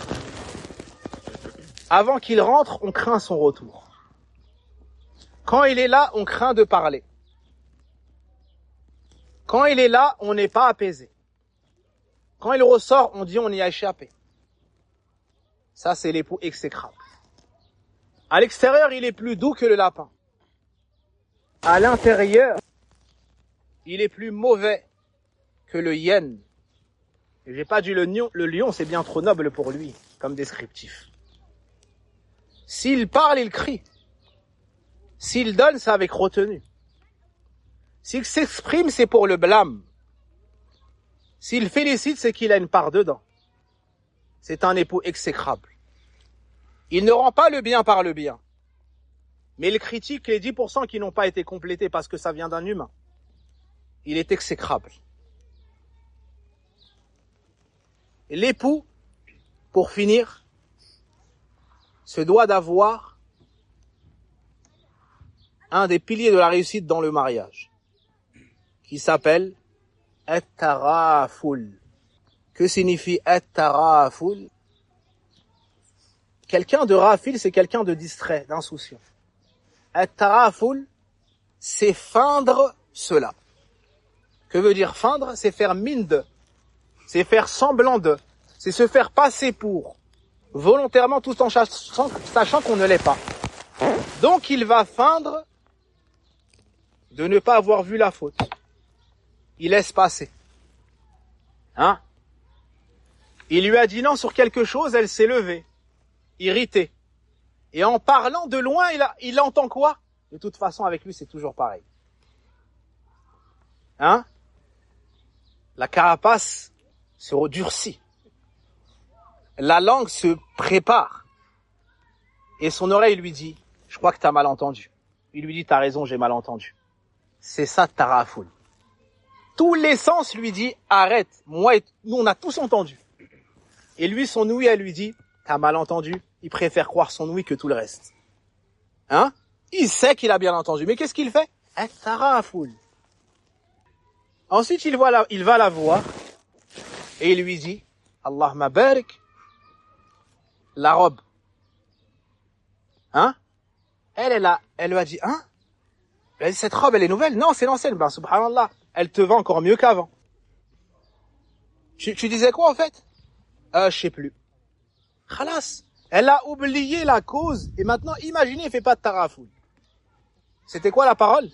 Avant qu'il rentre, on craint son retour. Quand il est là, on craint de parler. Quand il est là, on n'est pas apaisé. Quand il ressort, on dit on y a échappé. Ça, c'est l'époux exécrable. À l'extérieur, il est plus doux que le lapin. À l'intérieur, il est plus mauvais que le hyène. Et j'ai pas dit le lion, le lion, c'est bien trop noble pour lui, comme descriptif. S'il parle, il crie. S'il donne, c'est avec retenue. S'il s'exprime, c'est pour le blâme. S'il félicite, c'est qu'il a une part dedans. C'est un époux exécrable. Il ne rend pas le bien par le bien. Mais il critique les dix pour cent qui n'ont pas été complétés parce que ça vient d'un humain. Il est exécrable. Et l'époux, pour finir, se doit d'avoir un des piliers de la réussite dans le mariage, qui s'appelle at-taraful. Que signifie at-taraful? Quelqu'un de rafil, c'est quelqu'un de distrait, d'insouciant. At-taraful, c'est feindre cela. Que veut dire feindre? C'est faire mine de. C'est faire semblant de. C'est se faire passer pour. Volontairement, tout en sachant, sachant qu'on ne l'est pas. Donc il va feindre de ne pas avoir vu la faute. Il laisse passer. Hein? Il lui a dit non sur quelque chose, elle s'est levée, irritée. Et en parlant de loin, il, a, il entend quoi? De toute façon, avec lui, c'est toujours pareil. Hein? La carapace se redurcit. La langue se prépare. Et son oreille lui dit, je crois que t'as mal entendu. Il lui dit, t'as raison, j'ai mal entendu. C'est ça, tarafoul. Tous les sens lui dit, arrête. Moi, et nous, on a tous entendu. Et lui, son ouïe, elle lui dit, t'as mal entendu. Il préfère croire son ouïe que tout le reste. Hein? Il sait qu'il a bien entendu. Mais qu'est-ce qu'il fait? Eh, tarafoul. Ensuite, il va la, il va la voir. Et il lui dit, Allahumma barik. La robe. Hein? Elle, elle a, elle lui a dit, hein? Elle a dit, cette robe, elle est nouvelle? Non, c'est l'ancienne. Ben, subhanallah. Elle te va encore mieux qu'avant. Tu, tu disais quoi, en fait? Euh, je sais plus. Khalas. Elle a oublié la cause. Et maintenant, imaginez, elle fait pas de tarafoul. C'était quoi la parole?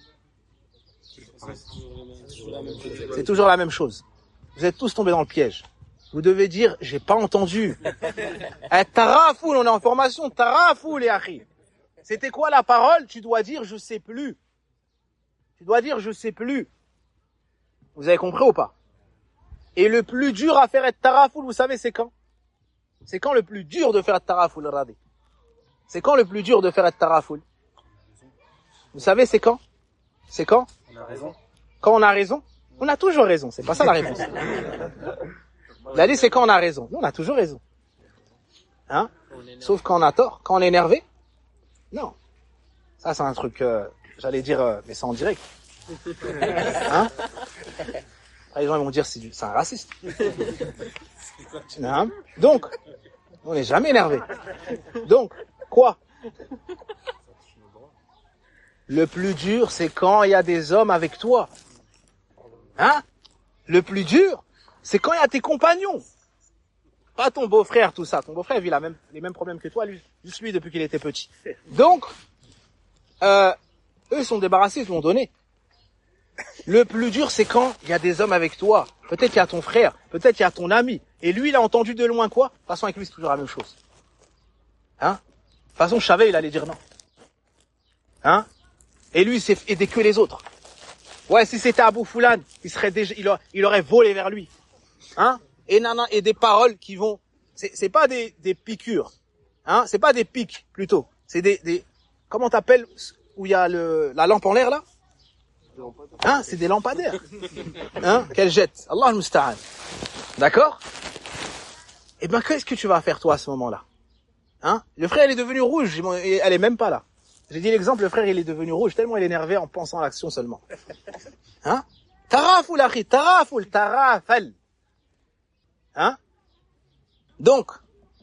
C'est toujours la même chose. Vous êtes tous tombés dans le piège. Vous devez dire, j'ai pas entendu. Eh, tarafoul, on est en formation. Tarafoul, et akhi. C'était quoi la parole? Tu dois dire, je sais plus. Tu dois dire, je sais plus. Vous avez compris ou pas? Et le plus dur à faire être tarafoul, vous savez, c'est quand? C'est quand le plus dur de faire être tarafoul, radé? C'est quand le plus dur de faire être tarafoul? Vous savez, c'est quand? C'est quand? On a raison. Quand on a raison? On a toujours raison, c'est pas ça la réponse. Vous allez, c'est quand on a raison. Nous, on a toujours raison. Hein? Sauf quand on a tort. Quand on est énervé? Non. Ça, c'est un truc, euh, j'allais dire, euh, mais c'est en direct. Hein? Après, les gens ils vont dire, c'est, du, c'est un raciste. Hein? Donc, on n'est jamais énervé. Donc, quoi? Le plus dur, c'est quand il y a des hommes avec toi. Hein? Le plus dur, c'est quand il y a tes compagnons. Pas ton beau-frère, tout ça. Ton beau-frère vit la même, les mêmes problèmes que toi, lui, juste lui depuis qu'il était petit. Donc, euh, eux sont débarrassés, ils te l'ont donné. Le plus dur, c'est quand il y a des hommes avec toi. Peut-être qu'il y a ton frère, peut-être qu'il y a ton ami. Et lui, il a entendu de loin quoi? De toute façon, avec lui, c'est toujours la même chose. Hein? De toute façon, je savais, il allait dire non. Hein? Et lui, c'est aider que les autres. Ouais, si c'était Abou Foulan, il serait déjà, il, a, il aurait volé vers lui. Hein? Et nana, et des paroles qui vont, c'est, c'est pas des, des piqûres. Hein? C'est pas des pics, plutôt. C'est des, des, comment t'appelles, où il y a le, la lampe en l'air, là? Hein? C'est des lampadaires. Hein? Qu'elle jette. Allah al-Musta'an. D'accord? Eh ben, qu'est-ce que tu vas faire, toi, à ce moment-là? Hein? Le frère, il est devenu rouge, et elle est même pas là. J'ai dit l'exemple, le frère, il est devenu rouge, tellement il est énervé en pensant à l'action seulement. Hein? Tarafoul, akhi, tarafoul, tarafal. Hein? Donc,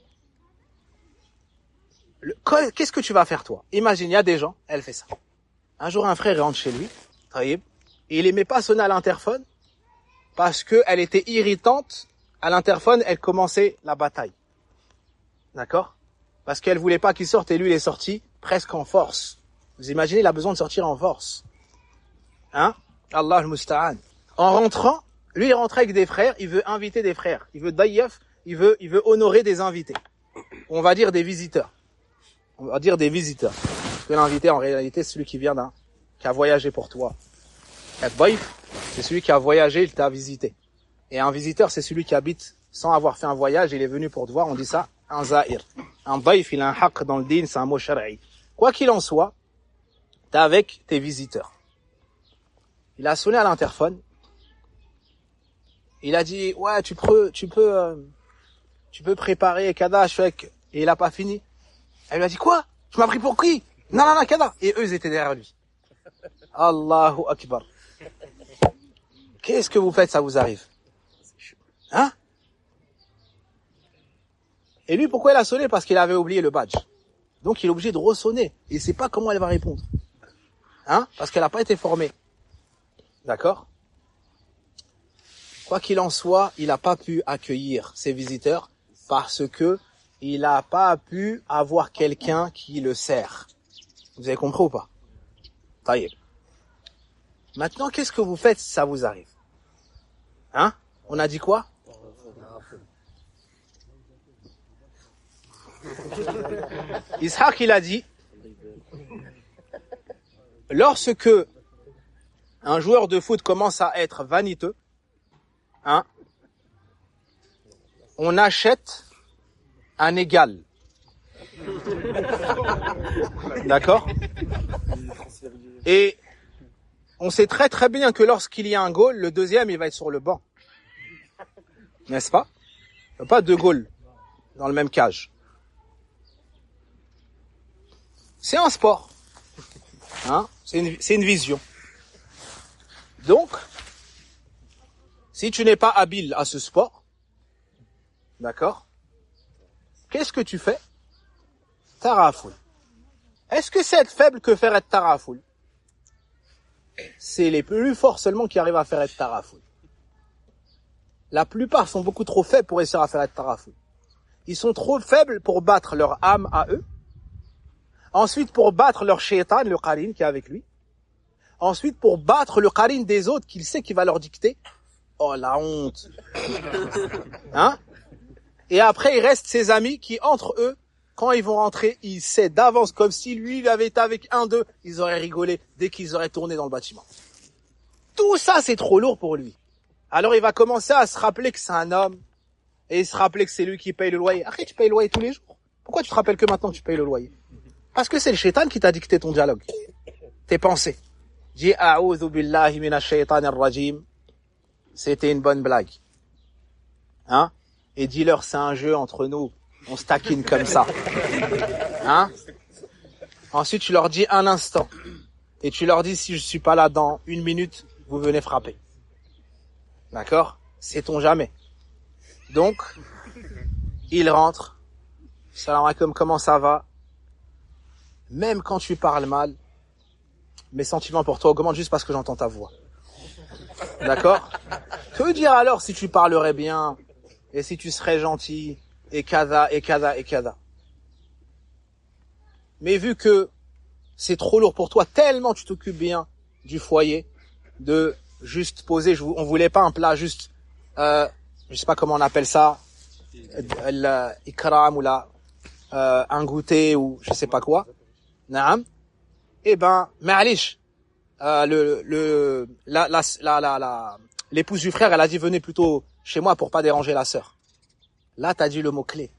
le, qu'est-ce que tu vas faire, toi? Imagine, il y a des gens, elle fait ça. Un jour, un frère rentre chez lui, et il aimait pas sonner à l'interphone, parce que elle était irritante. À l'interphone, elle commençait la bataille. D'accord? Parce qu'elle voulait pas qu'il sorte, et lui, il est sorti presque en force. Vous imaginez, il a besoin de sortir en force. Hein? Allah al-Musta'an. En rentrant, lui, il rentre avec des frères, il veut inviter des frères. Il veut daïef, il veut, il veut honorer des invités. On va dire des visiteurs. On va dire des visiteurs. Parce que l'invité, en réalité, c'est celui qui vient d'un, qui a voyagé pour toi. Un daïef, c'est celui qui a voyagé, il t'a visité. Et un visiteur, c'est celui qui habite sans avoir fait un voyage, il est venu pour te voir, on dit ça, un zahir. Un daïf, il a un haqq dans le din, c'est un mot shar'i. Quoi qu'il en soit, t'es avec tes visiteurs. Il a sonné à l'interphone. Il a dit, ouais, tu peux, tu peux, euh, tu peux préparer Kada, Shek. Et il a pas fini. Elle lui a dit, quoi? Tu m'as pris pour qui? Non, non, non, Kada. Et eux, ils étaient derrière lui. Allahu Akbar. Qu'est-ce que vous faites, ça vous arrive? Hein? Et lui, pourquoi il a sonné? Parce qu'il avait oublié le badge. Donc, il est obligé de ressonner. Il sait pas comment elle va répondre. Hein? Parce qu'elle n'a pas été formée. D'accord? quoi qu'il en soit, il n'a pas pu accueillir ses visiteurs parce que il n'a pas pu avoir quelqu'un qui le sert. Vous avez compris ou pas? Taïeb. Maintenant, qu'est-ce que vous faites si ça vous arrive? Hein? On a dit quoi? Ishaq, il a dit, lorsque un joueur de foot commence à être vaniteux, hein, on achète un égal. D'accord? Et on sait très très bien que lorsqu'il y a un goal, le deuxième, il va être sur le banc. N'est-ce pas? Il n'y a pas deux goals dans le même cage. C'est un sport. Hein? C'est une, c'est une vision. Donc, si tu n'es pas habile à ce sport, d'accord, qu'est-ce que tu fais? Tarafoul. Est-ce que c'est être faible que faire être tarafoul? C'est les plus forts seulement qui arrivent à faire être tarafoul. La plupart sont beaucoup trop faibles pour réussir à faire être tarafoul. Ils sont trop faibles pour battre leur âme à eux. Ensuite, pour battre leur shaitan, le qarin qui est avec lui. Ensuite, pour battre le qarin des autres qu'il sait qu'il va leur dicter. Oh, la honte. Hein? Et après, il reste ses amis qui, entre eux, quand ils vont rentrer, ils savent d'avance, comme si lui, il avait été avec un d'eux, ils auraient rigolé dès qu'ils auraient tourné dans le bâtiment. Tout ça, c'est trop lourd pour lui. Alors, il va commencer à se rappeler que c'est un homme, et il se rappeler que c'est lui qui paye le loyer. Après, tu payes le loyer tous les jours. Pourquoi tu te rappelles que maintenant tu payes le loyer? Parce que c'est le shaitan qui t'a dicté ton dialogue, tes pensées. Dis a'udhu billahi minash shaitanir rajim. C'était une bonne blague. Hein? Et dis-leur, c'est un jeu entre nous. On se taquine comme ça. Hein? Ensuite, tu leur dis un instant. Et tu leur dis, si je suis pas là dans une minute, vous venez frapper. D'accord? Sait-on jamais. Donc, il rentre. Salam alaikum, comment ça va? Même quand tu parles mal, mes sentiments pour toi augmentent juste parce que j'entends ta voix. D'accord? Que dire alors si tu parlerais bien, et si tu serais gentil, et kada, et kada, et kada. Mais vu que c'est trop lourd pour toi, tellement tu t'occupes bien du foyer, de juste poser, je, on voulait pas un plat juste, euh, je sais pas comment on appelle ça, l'ikram ou la, euh, un goûter ou je sais pas quoi. Naam. Eh ben, ma'alish, euh, le, le, la, la, la, la, la, l'épouse du frère, elle a dit venez plutôt chez moi pour pas déranger la sœur. Là, t'as dit le mot clé.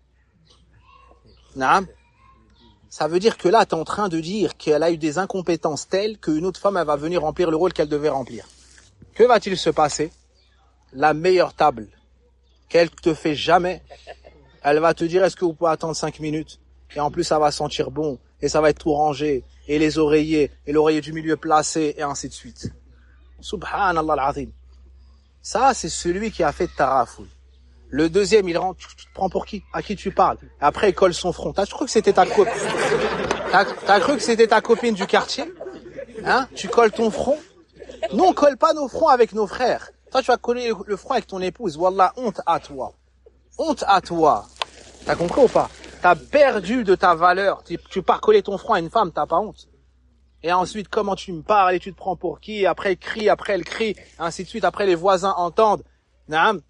Naam. Ça veut dire que là, t'es en train de dire qu'elle a eu des incompétences telles qu'une autre femme, elle va venir remplir le rôle qu'elle devait remplir. Que va-t-il se passer? La meilleure table qu'elle te fait jamais, elle va te dire est-ce que vous pouvez attendre cinq minutes? Et en plus, ça va sentir bon. Et ça va être tout rangé, et les oreillers, et l'oreiller du milieu placé, et ainsi de suite. Subhanallah al-azim. Ça, c'est celui qui a fait tarafoul. Le deuxième, il rentre, tu te prends pour qui? À qui tu parles? Après, il colle son front. T'as cru que c'était ta copine? T'as, t'as cru que c'était ta copine du quartier? Hein? Tu colles ton front? Nous, on colle pas nos fronts avec nos frères. Toi, tu vas coller le front avec ton épouse. Wallah, honte à toi. Honte à toi. T'as compris ou pas? T'as perdu de ta valeur. Tu, tu pars coller ton front à une femme, t'as pas honte. Et ensuite, comment tu me parles et tu te prends pour qui? Après, elle crie, après, elle crie, ainsi de suite. Après, les voisins entendent. Naam.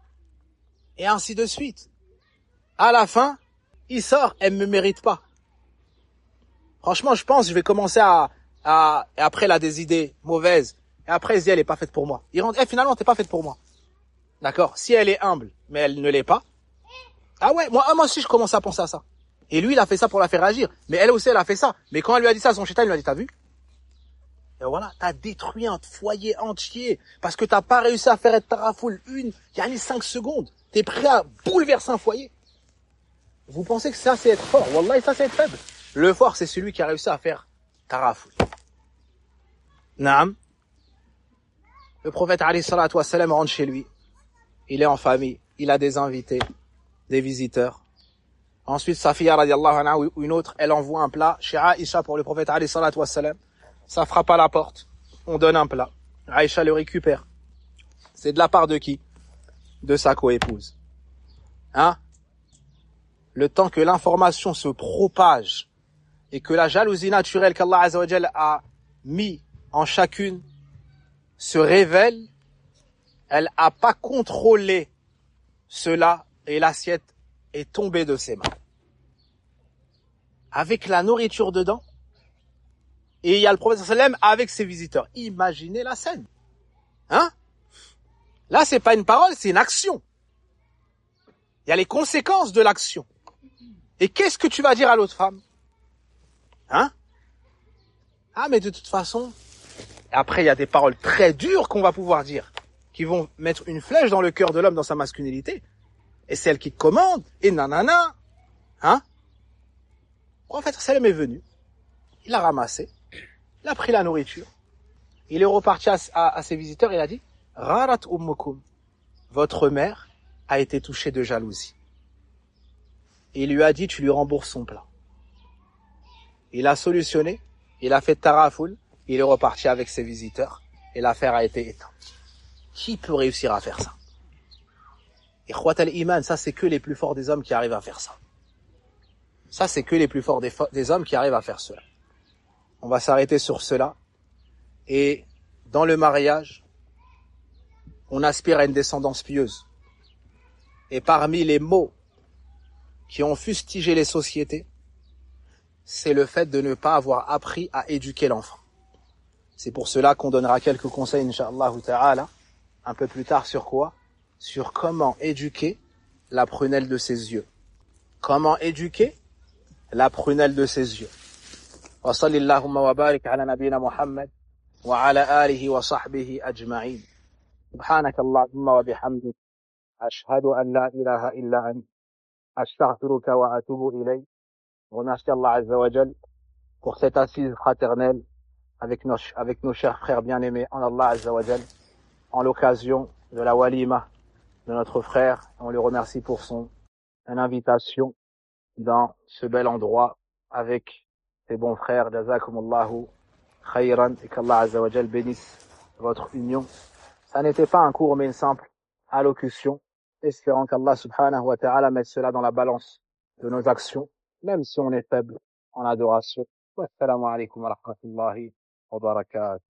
Et ainsi de suite. À la fin, il sort, elle me mérite pas. Franchement, je pense, je vais commencer à, à, et après, elle a des idées mauvaises. Et après, elle se dit, elle est pas faite pour moi. Il rentre, eh, finalement, t'es pas faite pour moi. D'accord? Si elle est humble, mais elle ne l'est pas. Ah ouais, moi, moi aussi, je commence à penser à ça. Et lui, il a fait ça pour la faire agir. Mais elle aussi, elle a fait ça. Mais quand elle lui a dit ça, son shaitan, il lui a dit, t'as vu? Et voilà, t'as détruit un foyer entier. Parce que t'as pas réussi à faire être tarafoul une, il y a les cinq secondes. T'es prêt à bouleverser un foyer. Vous pensez que ça, c'est être fort? Wallah, ça, c'est être faible. Le fort, c'est celui qui a réussi à faire tarafoul. Naam. Le prophète, alayhi salatu wassalam, rentre chez lui. Il est en famille. Il a des invités, des visiteurs. Ensuite, Safiya, radiallahu anha, ou une autre, elle envoie un plat chez Aïcha pour le prophète, alayhi salatu wassalam. Ça frappe à la porte. On donne un plat. Aïcha le récupère. C'est de la part de qui? de sa coépouse. Hein? Le temps que l'information se propage et que la jalousie naturelle qu'Allah Azza wa Jal a mis en chacune se révèle, elle n'a pas contrôlé cela et l'assiette est tombée de ses mains. Avec la nourriture dedans, et il y a le prophète sallam avec ses visiteurs. Imaginez la scène. Hein? Là, c'est pas une parole, c'est une action. Il y a les conséquences de l'action. Et qu'est-ce que tu vas dire à l'autre femme? Hein? Ah, mais de toute façon, après, il y a des paroles très dures qu'on va pouvoir dire, qui vont mettre une flèche dans le cœur de l'homme, dans sa masculinité. Et c'est elle qui commande, et nanana. Hein? Le prophète sallam est venu. Il a ramassé. Il a pris la nourriture. Il est reparti à, à, à ses visiteurs et il a dit, Rarat ummukum, votre mère a été touchée de jalousie. Et il lui a dit, tu lui rembourses son plat. Il a solutionné, il a fait tarafoul, il est reparti avec ses visiteurs et l'affaire a été éteinte. Qui peut réussir à faire ça? Et Khwat al-Iman, ça c'est que les plus forts des hommes qui arrivent à faire ça. Ça c'est que les plus forts des, des hommes qui arrivent à faire cela. On va s'arrêter sur cela. Et dans le mariage, on aspire à une descendance pieuse. Et parmi les mots qui ont fustigé les sociétés, c'est le fait de ne pas avoir appris à éduquer l'enfant. C'est pour cela qu'on donnera quelques conseils, Inch'Allah ta'ala, un peu plus tard sur quoi? Sur comment éduquer la prunelle de ses yeux. Comment éduquer la prunelle de ses yeux. Wa sallallahu wa barik ala nabina Muhammad wa ala alihi wa sahbihi ajma'in. Subhanaka Allahumma wa bihamdik. Ashhadu an la ilaha illa ant. Astaghfiruka wa atubu ilayk. Remercie Allah Azza wa Jal pour cette assise fraternelle avec nos, avec nos chers frères bien-aimés en Allah Azza wa Jal, en l'occasion de la walima de notre frère. On le remercie pour son invitation dans ce bel endroit avec ses bons frères. Jazakumullahu khayran, et qu'Allah Azza wa Jal bénisse votre union. Ça n'était pas un court mais une simple allocution, espérant qu'Allah subhanahu wa ta'ala mette cela dans la balance de nos actions, même si on est faible en adoration. Wassalamu alaikum wa rahmatullahi wa barakatuh.